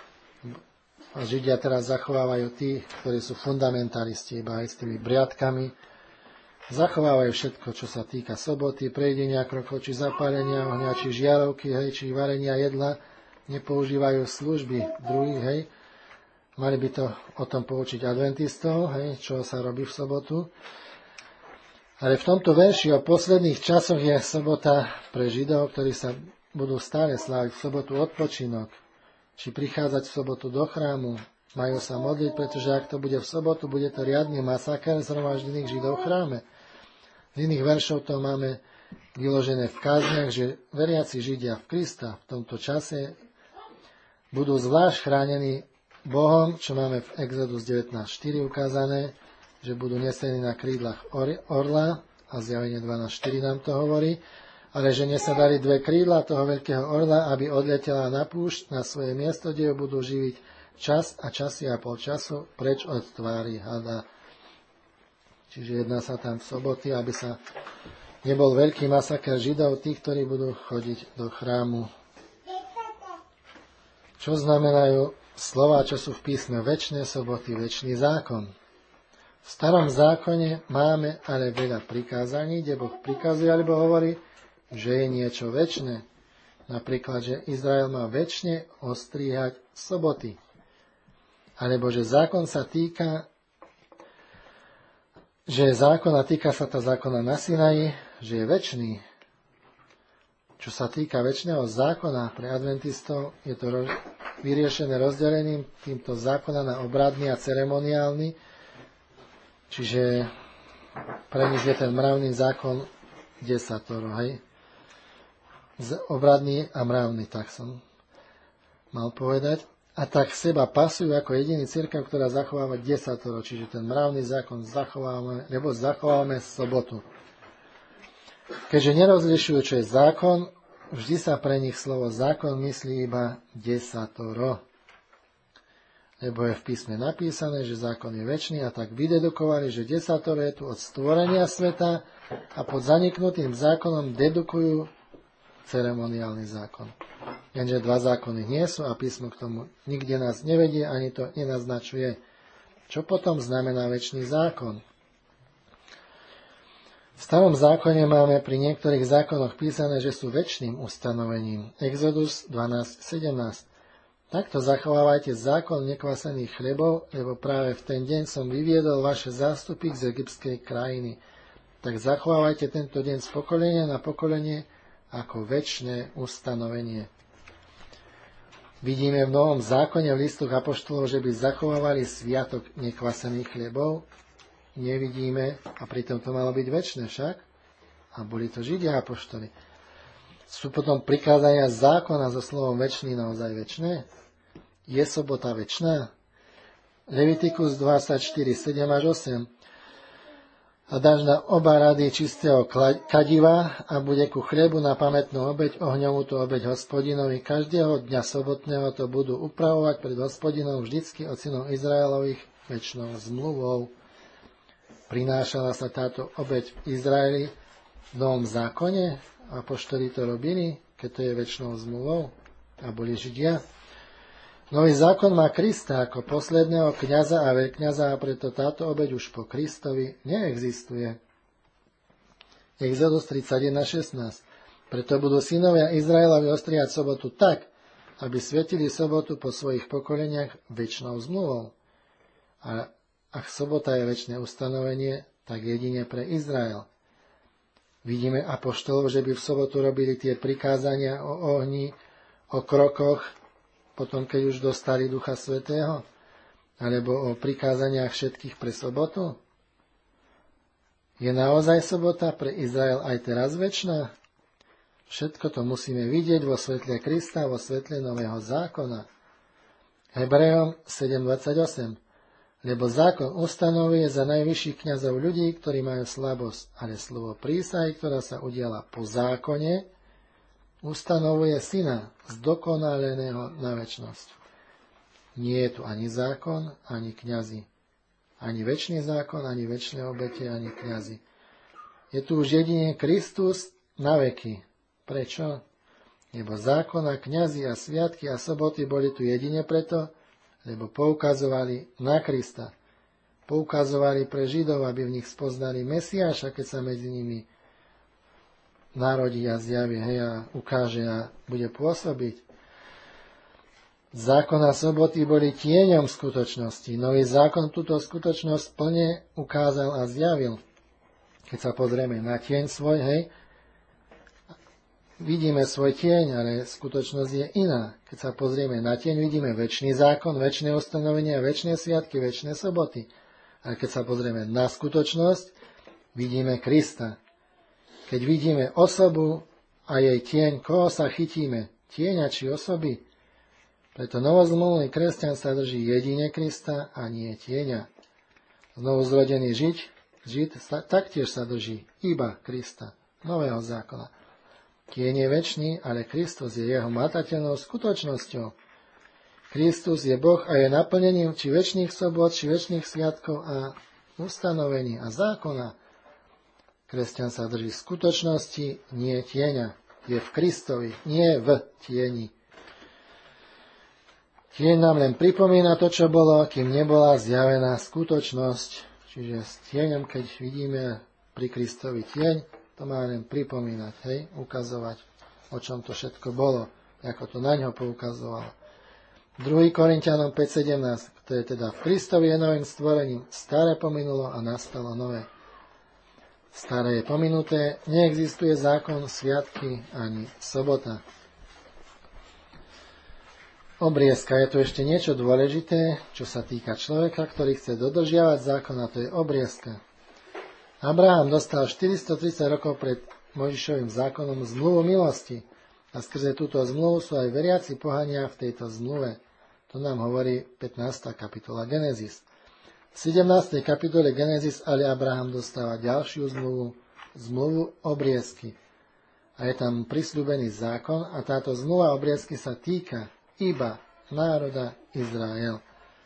A Židia teraz zachovávajú tí, ktorí sú fundamentalisti, iba aj s tými briadkami. Zachovávajú všetko, čo sa týka soboty, prejdenia krokov, či zapálenia ohňa, či žiarovky, či varenia jedla. Nepoužívajú služby druhých, Mali by to o tom poučiť adventistov, čo sa robí v sobotu. Ale v tomto verši o posledných časoch je sobota pre Židov, ktorí sa budú stále sláviť v sobotu odpočinok. Či prichádzať v sobotu do chrámu, majú sa modliť, pretože ak to bude v sobotu, bude to riadny masaker zhromaždených Židov v chráme. Z iných veršov to máme vyložené v kázniach, že veriaci Židia v Krista v tomto čase budú zvlášť chránení Bohom, čo máme v Exodus 19.4 ukázané, že budú nesení na krídlach orla, a Zjavenie 12.4 nám to hovorí, ale že nesadali dve krídla toho veľkého orla, aby odletela na púšť, na svoje miesto, kde ju budú živiť čas a časy a pol času preč od tvári hada. Čiže jedná sa tam v soboty, aby sa nebol veľký masaker Židov, tých, ktorí budú chodiť do chrámu. Čo znamenajú slova, čo sú v písme večné soboty, večný zákon? V starom zákone máme ale veľa prikázaní, kde Boh prikazuje alebo hovorí, že je niečo večné. Napríklad, že Izrael má večne ostríhať soboty. Alebo, že zákon sa týka, týka sa tá zákona na Sinaji, že je večný. Čo sa týka večného zákona pre adventistov, je to vyriešené rozdelením týmto zákona na obradný a ceremoniálny. Čiže pre nich je ten mravný zákon 10, hej? Obradný a mravný, tak som mal povedať. A tak seba pasujú ako jediný cirkev, ktorá zachováva 10, čiže ten mravný zákon zachovávame sobotu. Keďže nerozlišujú, čo je zákon, vždy sa pre nich slovo zákon myslí iba 10. Lebo je v písme napísané, že zákon je večný, a tak vydedukovali, že 10 je tu od stvorenia sveta a pod zaniknutým zákonom dedukujú ceremoniálny zákon. Lenže 2 zákony nie sú a písmo k tomu nikde nás nevedie, ani to nenaznačuje. Čo potom znamená večný zákon? V starom zákone máme pri niektorých zákonoch písané, že sú večným ustanovením. Exodus 12:17. Takto zachovávajte zákon nekvasených chlebov, lebo práve v ten deň som vyviedol vaše zástupy z egyptskej krajiny. Tak zachovávajte tento deň z pokolenia na pokolenie ako večné ustanovenie. Vidíme v Novom zákone v listoch apoštolov, že by zachovávali sviatok nekvasených chlebov. Nevidíme, a pritom to malo byť večné však. A boli to Židia apoštoli. Sú potom prikázania zákona so slovom večný naozaj večné? Je sobota večná? Levitikus 24:7-8. A dáš na oba rady čistého kadiva a bude ku chlebu na pamätnú obeť, ohňovú tú obeť Hospodinovi. Každého dňa sobotného to budú upravovať pred Hospodinom vždycky od synov Izraelových večnou zmluvou. Prinášala sa táto obeť v Izraeli v Novom zákone? Apoštoli to robili, keď to je večnou zmluvou? A boli Židia? Nový zákon má Krista ako posledného kňaza a veľkňaza, a preto táto obeť už po Kristovi neexistuje. Exodus 31:16. Preto budú synovia Izraelovi ostriať sobotu tak, aby svietili sobotu po svojich pokoleniach večnou zmluvou. A ak sobota je večné ustanovenie, tak jedine pre Izrael. Vidíme apoštolov, že by v sobotu robili tie prikázania o ohni, o krokoch, potom keď už dostali Ducha Svätého, alebo o prikázaniach všetkých pre sobotu? Je naozaj sobota pre Izrael aj teraz večná? Všetko to musíme vidieť vo svetle Krista, vo svetle Nového zákona. Hebrejom 7:28. Lebo zákon ustanovuje za najvyšších kňazov ľudí, ktorí majú slabosť, ale slovo prísahy, ktorá sa udiala po zákone, ustanovuje syna zdokonaleného na večnosť. Nie je tu ani zákon, ani kňazi. Ani večný zákon, ani večné obete, ani kňazi. Je tu už jedine Kristus na veky. Prečo? Lebo zákon a kňazi a sviatky a soboty boli tu jedine preto, lebo poukazovali na Krista. Poukazovali pre Židov, aby v nich spoznali Mesiáša, keď sa medzi nimi narodí a zjaví, a ukáže a bude pôsobiť. Zákon a soboty boli tieňom skutočnosti. Nový zákon túto skutočnosť plne ukázal a zjavil. Keď sa pozrieme na tieň svoj, vidíme svoj tieň, ale skutočnosť je iná. Keď sa pozrieme na tieň, vidíme večný zákon, večné ustanovenia, večné sviatky, večné soboty. Ale keď sa pozrieme na skutočnosť, vidíme Krista. Keď vidíme osobu a jej tieň, koho sa chytíme? Tieňa či osoby? Preto novozmluvný kresťan sa drží jedine Krista a nie tieňa. Znovuzrodený Žid taktiež sa drží iba Krista, Nového zákona. Tieň je večný, ale Kristus je jeho matateľnou skutočnosťou. Kristus je Boh a je naplnením či večných sobot, či večných sviatkov a ustanovení a zákona. Kresťan sa drží skutočnosti, nie tieňa. Je v Kristovi, nie v tieni. Tieň nám len pripomína to, čo bolo, kým nebola zjavená skutočnosť. Čiže s tieňom, keď vidíme pri Kristovi tieň, to má len pripomínať, hej, ukazovať, o čom to všetko bolo, ako to na ňo poukazovalo. 2. Korinťanom 5.17, to je teda v Kristovi je novým stvorením, staré pominulo a nastalo nové. Staré je pominuté, neexistuje zákon, sviatky ani sobota. Obriezka, je tu ešte niečo dôležité, čo sa týka človeka, ktorý chce dodržiavať zákon, a to je obriezka. Abraham dostal 430 rokov pred Mojžišovým zákonom zmluvu milosti a skrze túto zmluvu sú aj veriaci pohania v tejto zmluve. To nám hovorí 15. kapitola Genesis. V 17. kapitole Genesis ale Abraham dostáva ďalšiu zmluvu obriezky. A je tam prisľúbený zákon a táto zmluva obriezky sa týka iba národa Izrael.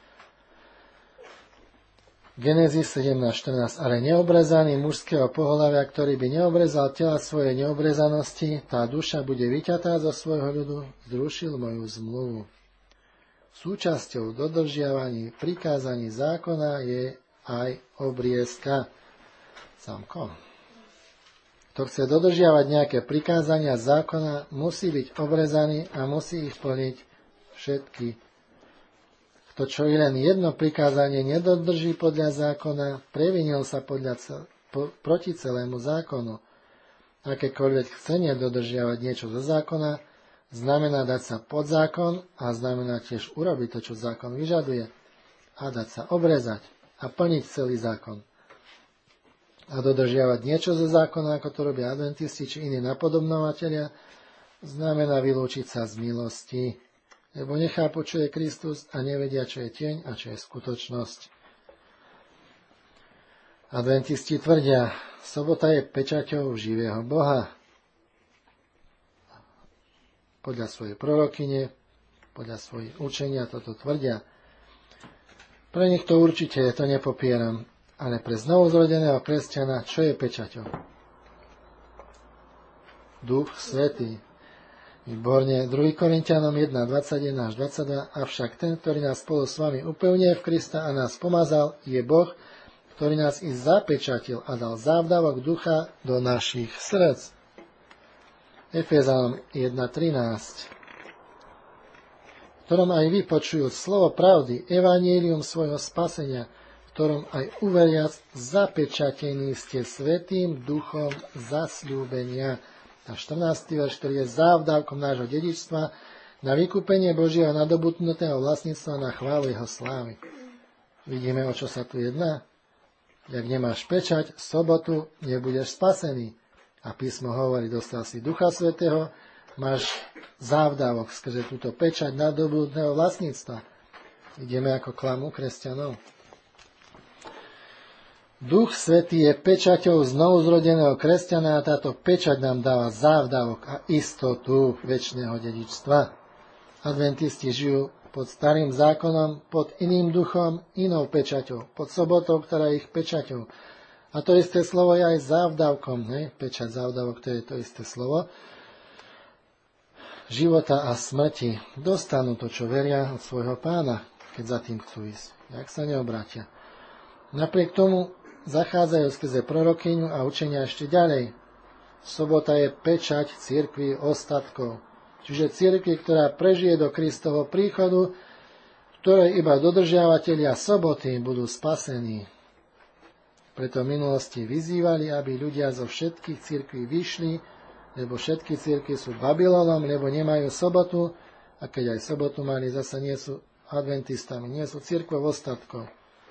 Genesis 17.14. Ale neobrezaný mužského pohlavia, ktorý by neobrezal tela svojej neobrezanosti, tá duša bude vyťatá zo svojho ľudu, zrušil moju zmluvu. Súčasťou dodržiavaní prikázaní zákona je aj obriezka. Sámko. Kto chce dodržiavať nejaké prikázania zákona, musí byť obrezaný a musí ich plniť všetky. Kto čo i len jedno prikázanie nedodrží podľa zákona, previnil sa proti celému zákonu. Akékoľvek chcenie dodržiavať niečo zo zákona, znamená dať sa pod zákon a znamená tiež urobiť to, čo zákon vyžaduje a dať sa obrezať a plniť celý zákon. A dodržiavať niečo zo zákona, ako to robia adventisti či iní napodobnovateľia, znamená vylúčiť sa z milosti, lebo nechápu, čo je Kristus a nevedia, čo je tieň a čo je skutočnosť. Adventisti tvrdia, sobota je pečaťou živého Boha. Podľa svojej prorokyne, podľa svojich učenia toto tvrdia. Pre nich to určite to nepopieram, ale pre znovuzrodeného kresťana, čo je pečaťou? Duch Svätý. Výborne, 2. Korinťanom 1.21 až 22, avšak ten, ktorý nás spolu s vami upevňuje v Krista a nás pomazal, je Boh, ktorý nás i zapečatil a dal závdavok ducha do našich srdc. Efezanom 1.13, v ktorom aj vy počujúc slovo pravdy, evanjelium svojho spasenia, v ktorom aj uveriac zapečatení ste Svätým duchom zasľúbenia. A 14. verš, ktorý je závdavkom nášho dedičstva na vykúpenie Božieho nadobudnutého vlastníctva na chválu jeho slávy. Vidíme, o čo sa tu jedná? Jak nemáš pečať, sobotu nebudeš spasený. A písmo hovorí, dostal si Ducha Svätého, máš závdavok skrze túto pečať nadobudnutého vlastníctva. Vidíme, ako klamú kresťanov. Duch Svätý je pečaťou znovuzrodeného kresťana a táto pečať nám dáva závdavok a istotu večného dedičstva. Adventisti žijú pod starým zákonom, pod iným duchom, inou pečaťou, pod sobotou, ktorá je ich pečaťou. A to isté slovo je aj závdavkom. Pečať, závdavok, to je to isté slovo. Života a smrti dostanú to, čo veria od svojho pána, keď za tým chcú ísť. Jak sa neobrátia. Napriek tomu zachádzajú skrze prorokyňu a učenia ešte ďalej. Sobota je pečať cirkvi ostatkov. Čiže cirkvi, ktorá prežije do Kristovho príchodu, ktorej iba dodržiavatelia soboty budú spasení. Preto v minulosti vyzývali, aby ľudia zo všetkých cirkví vyšli, lebo všetky cirkvi sú Babylonom, lebo nemajú sobotu, a keď aj sobotu mali, zasa nie sú adventistami, nie sú cirkvou ostatkov.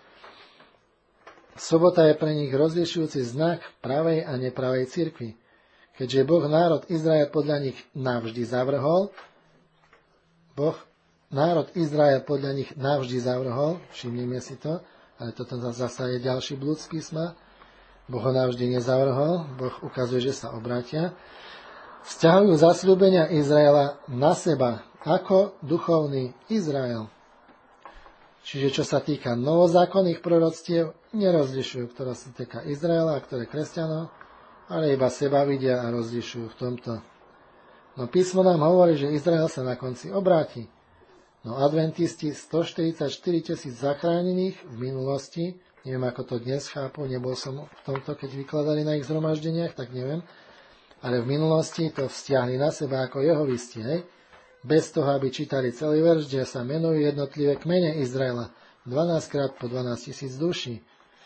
Sobota je pre nich rozlišujúci znak pravej a nepravej cirkvi. Keďže Boh národ Izrael podľa nich navždy zavrhol, všimnime si to, ale toto zasa je ďalší blúd z písma, Boh ho navždy nezavrhol, Boh ukazuje, že sa obrátia, vzťahujú zasľúbenia Izraela na seba ako duchovný Izrael. Čiže čo sa týka novozákonných proroctiev, nerozlišujú, ktoré sa týka Izraela a ktoré kresťanov, ale iba seba vidia a rozlišujú v tomto. No písmo nám hovorí, že Izrael sa na konci obráti. No adventisti 144 000 zachránených v minulosti Neviem, ako to dnes chápu, nebol som v tomto, keď vykladali na ich zhromaždeniach, tak neviem. Ale v minulosti to vzťahli na seba ako jehovisti, hej? Bez toho, aby čítali celý verš, kde sa menujú jednotlivé kmene Izraela. 12 krát po 12 000 duší.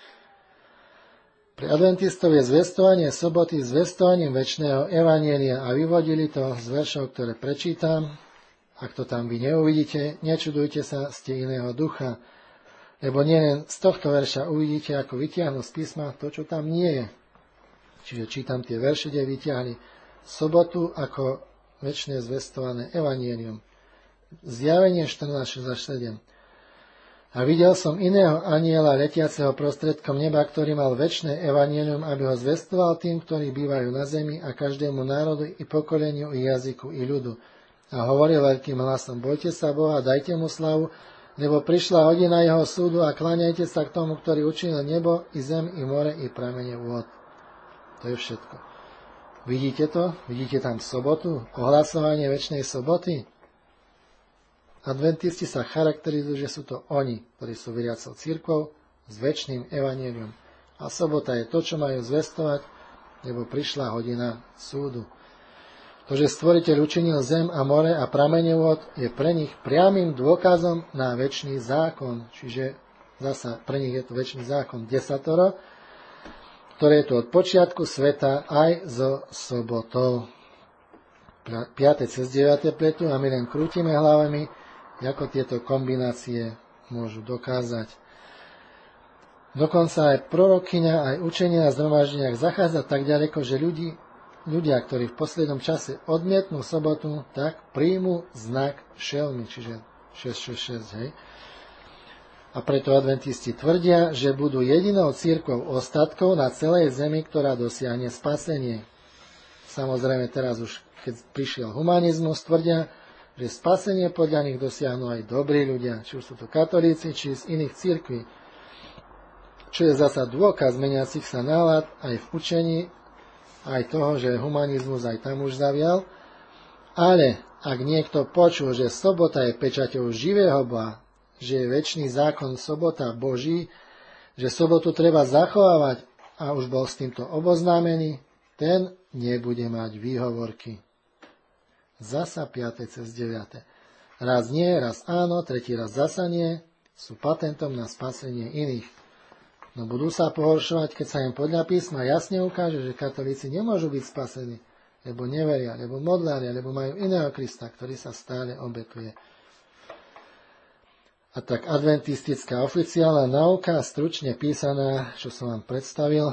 Pre adventistov je zvestovanie soboty zvestovaním večného evanjelia a vyvodili to z veršov, ktoré prečítam. Ak to tam vy neuvidíte, nečudujte sa, ste iného ducha. Lebo nielen z tohto verša uvidíte, ako vytiahnu z písma to, čo tam nie je. Čiže čítam tie verše, kde vytiahli sobotu ako večné zvestované evanjelium. Zjavenie 14:6-7. A videl som iného anjela letiaceho prostredkom neba, ktorý mal večné evanjelium, aby ho zvestoval tým, ktorí bývajú na zemi a každému národu i pokoleniu i jazyku i ľudu. A hovoril veľkým hlasom: Bojte sa Boha, dajte mu slavu, lebo prišla hodina jeho súdu a kláňajte sa k tomu, ktorý učinil nebo, i zem, i more, i pramene vôd. To je všetko. Vidíte to? Vidíte tam sobotu? Ohlasovanie večnej soboty? Adventisti sa charakterizujú, že sú to oni, ktorí sú veriacou cirkvou s večným evanjeliom. A sobota je to, čo majú zvestovať, lebo prišla hodina súdu. To, že Stvoriteľ učinil zem a more a pramene vôd, je pre nich priamym dôkazom na večný zákon. Čiže zasa pre nich je to večný zákon desatoro, ktoré je tu od počiatku sveta aj so sobotou. 5. cez 9. pletu a my len krútime hlavami, ako tieto kombinácie môžu dokázať. Dokonca aj prorokyňa, aj učenie na zhromaždeniach zachádza tak ďaleko, že ľudia, ktorí v poslednom čase odmietnú sobotu, tak príjmu znak šelmy, čiže 666, hej. A preto adventisti tvrdia, že budú jedinou cirkvou ostatkov na celej zemi, ktorá dosiahne spasenie. Samozrejme teraz už, keď prišiel humanizmus, tvrdia, že spasenie podľa nich dosiahnu aj dobrí ľudia, či už sú to katolíci, či z iných cirkví. Čo je zasa dôkaz meniacich sa nálad aj v učení, aj toho, že humanizmus aj tam už zavial. Ale ak niekto počul, že sobota je pečaťou živého Boha, že je večný zákon sobota Boží, že sobotu treba zachovávať a už bol s týmto oboznámený, ten nebude mať výhovorky. Zasa 5. cez 9. Raz nie, raz áno, tretí raz zasa nie, sú patentom na spasenie iných. No budú sa pohoršovať, keď sa im podľa písma jasne ukáže, že katolíci nemôžu byť spasení, lebo neveria, lebo modlária, lebo majú iného Krista, ktorý sa stále obetuje. A tak adventistická oficiálna nauka, stručne písaná, čo som vám predstavil,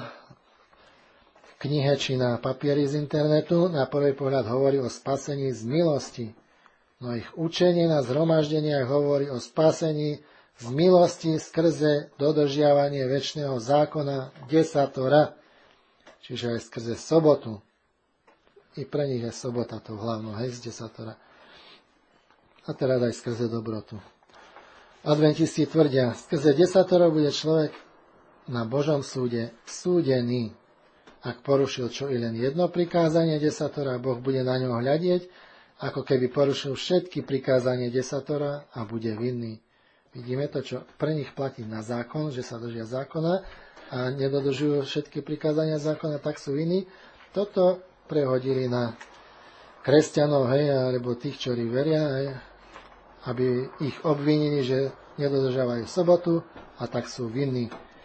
v knihe či na papieri z internetu, na prvý pohľad hovorí o spasení z milosti. No ich učenie na zhromaždeniach hovorí o spasení z milosti skrze dodržiavanie večného zákona desatora, čiže aj skrze sobotu. I pre nich je sobota to hlavno, hej, z desatora. A teda aj skrze dobrotu. Adventisti tvrdia, skrze desatoro bude človek na Božom súde súdený. Ak porušil čo i len jedno prikázanie desatora, Boh bude na ňo hľadieť, ako keby porušil všetky prikázanie desatora a bude vinný. Vidíme to, čo pre nich platí na zákon, že sa držia zákona a nedodržujú všetky prikázania zákona, tak sú vinní. Toto prehodili na kresťanov, hej, alebo tých, ktorí veria, hej, aby ich obvinili, že nedodržávajú sobotu a tak sú vinní.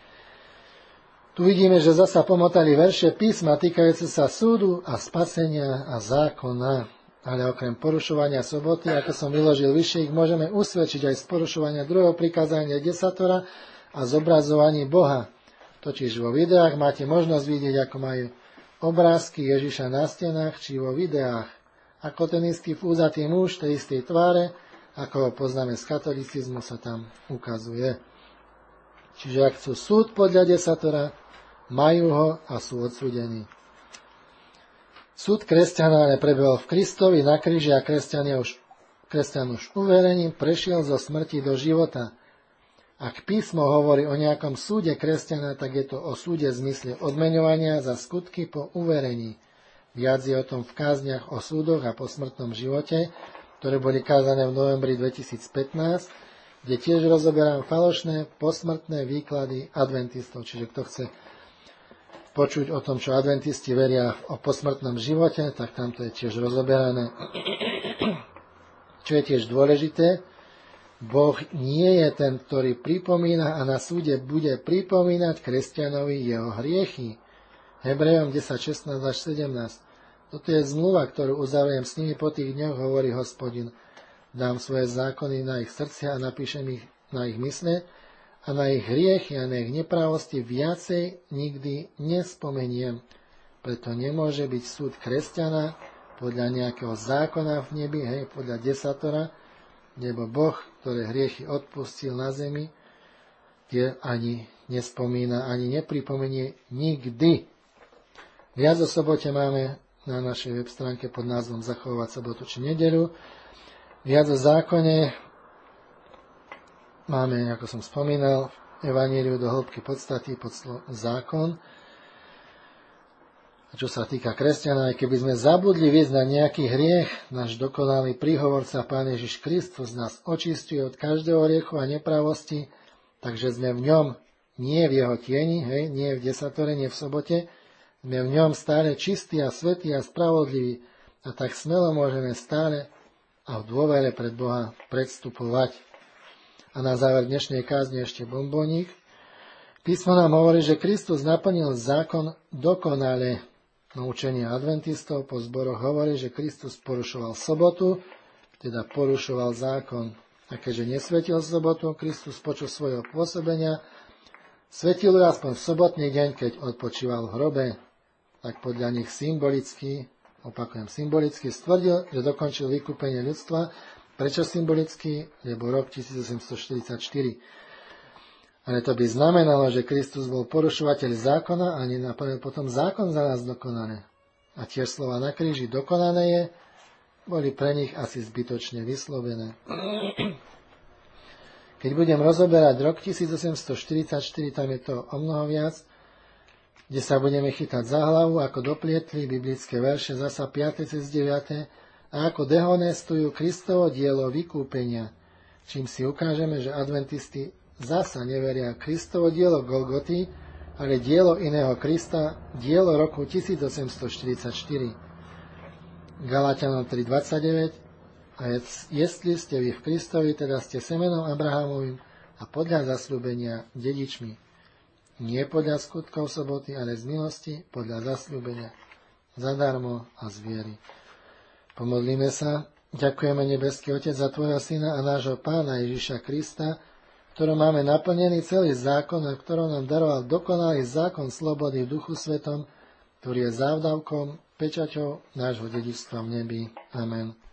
Tu vidíme, že zasa pomotali verše písma týkajúce sa súdu a spasenia a zákona. Ale okrem porušovania soboty, ako som vyložil vyššie, ich môžeme usvedčiť aj z porušovania druhého prikázania desatora a zobrazovaní Boha. Totiž vo videách máte možnosť vidieť, ako majú obrázky Ježiša na stenách, či vo videách, ako ten istý úzatý muž tej istej tváre, ako ho poznáme z katolicizmu, sa tam ukazuje. Čiže ak chcú súd podľa desatora, majú ho a sú odsúdení. Súd kresťana ale prebehol v Kristovi na kríži a kresťan už uverením prešiel zo smrti do života. Ak písmo hovorí o nejakom súde kresťana, tak je to o súde v zmysle odmeňovania za skutky po uverení. Viac je o tom v kázniach o súdoch a posmrtnom živote, ktoré boli kázané v novembri 2015, kde tiež rozoberám falošné posmrtné výklady adventistov. Čiže kto chce počuť o tom, čo adventisti veria o posmrtnom živote, tak tam to je tiež rozoberané. Čo je tiež dôležité, Boh nie je ten, ktorý pripomína a na súde bude pripomínať kresťanovi jeho hriechy. Hebrejom 10, 16 až 17. Toto je zmluva, ktorú uzavriem s nimi po tých dňoch, hovorí Hospodin. Dám svoje zákony na ich srdcia a napíšem ich na ich mysle a na ich hriechy a na ich nepravosti viacej nikdy nespomeniem. Preto nemôže byť súd kresťana podľa nejakého zákona v nebi, podľa desatora, lebo Boh, ktoré hriechy odpustil na zemi, tie ani nespomína, ani nepripomenie nikdy. Viac o sobote máme na našej web stránke pod názvom Zachovať sobotu či nedeľu. Viac o zákone máme, ako som spomínal, Evanjeliu do hĺbky podstaty pod slovom zákon. A čo sa týka kresťana, aj keby sme zabudli vyznať nejaký hriech, náš dokonalý príhovorca Pán Ježiš Kristus nás očistuje od každého hriechu a nepravosti, takže sme v ňom, nie v jeho tieni, nie v desatore, nie v sobote, sme v ňom stále čistí a svätí a spravodliví a tak smelo môžeme stále a v dôvere pred Boha predstupovať. A na záver dnešnej kázne ešte bombónik. Písmo nám hovorí, že Kristus naplnil zákon dokonale. No učenie adventistov po zboroch hovorí, že Kristus porušoval sobotu, teda porušoval zákon. A keďže nesvetil sobotu, Kristus počas svojho pôsobenia svetil aspoň v sobotný deň, keď odpočíval v hrobe, tak podľa nich symbolicky stvrdil, že dokončil vykúpenie ľudstva. Prečo symbolicky? Lebo rok 1844. Ale to by znamenalo, že Kristus bol porušovateľ zákona a nenaplnil potom zákon za nás dokonale. A tiež slova na kríži dokonané je, boli pre nich asi zbytočne vyslovené. Keď budem rozoberať rok 1844, tam je to o mnoho viac, kde sa budeme chytať za hlavu, ako doplietli biblické verše, zasa 5. cez 9. a ako dehonestujú Kristovo dielo vykúpenia, čím si ukážeme, že adventisti zasa neveria Kristovo dielo Golgoty, ale dielo iného Krista, dielo roku 1844. Galatianom 3.29 a jestli ste vy v Kristovi, teda ste semenom Abrahamovým a podľa zasľúbenia dedičmi. Nie podľa skutkov soboty, ale z milosti, podľa zasľúbenia, zadarmo a z viery. Pomodlíme sa. Ďakujeme, nebeský Otec, za Tvojho Syna a nášho Pána Ježiša Krista, ktorom máme naplnený celý zákon a ktorom nám daroval dokonalý zákon slobody v Duchu Svetom, ktorý je závdavkom, pečaťou nášho dedičstva v nebi. Amen.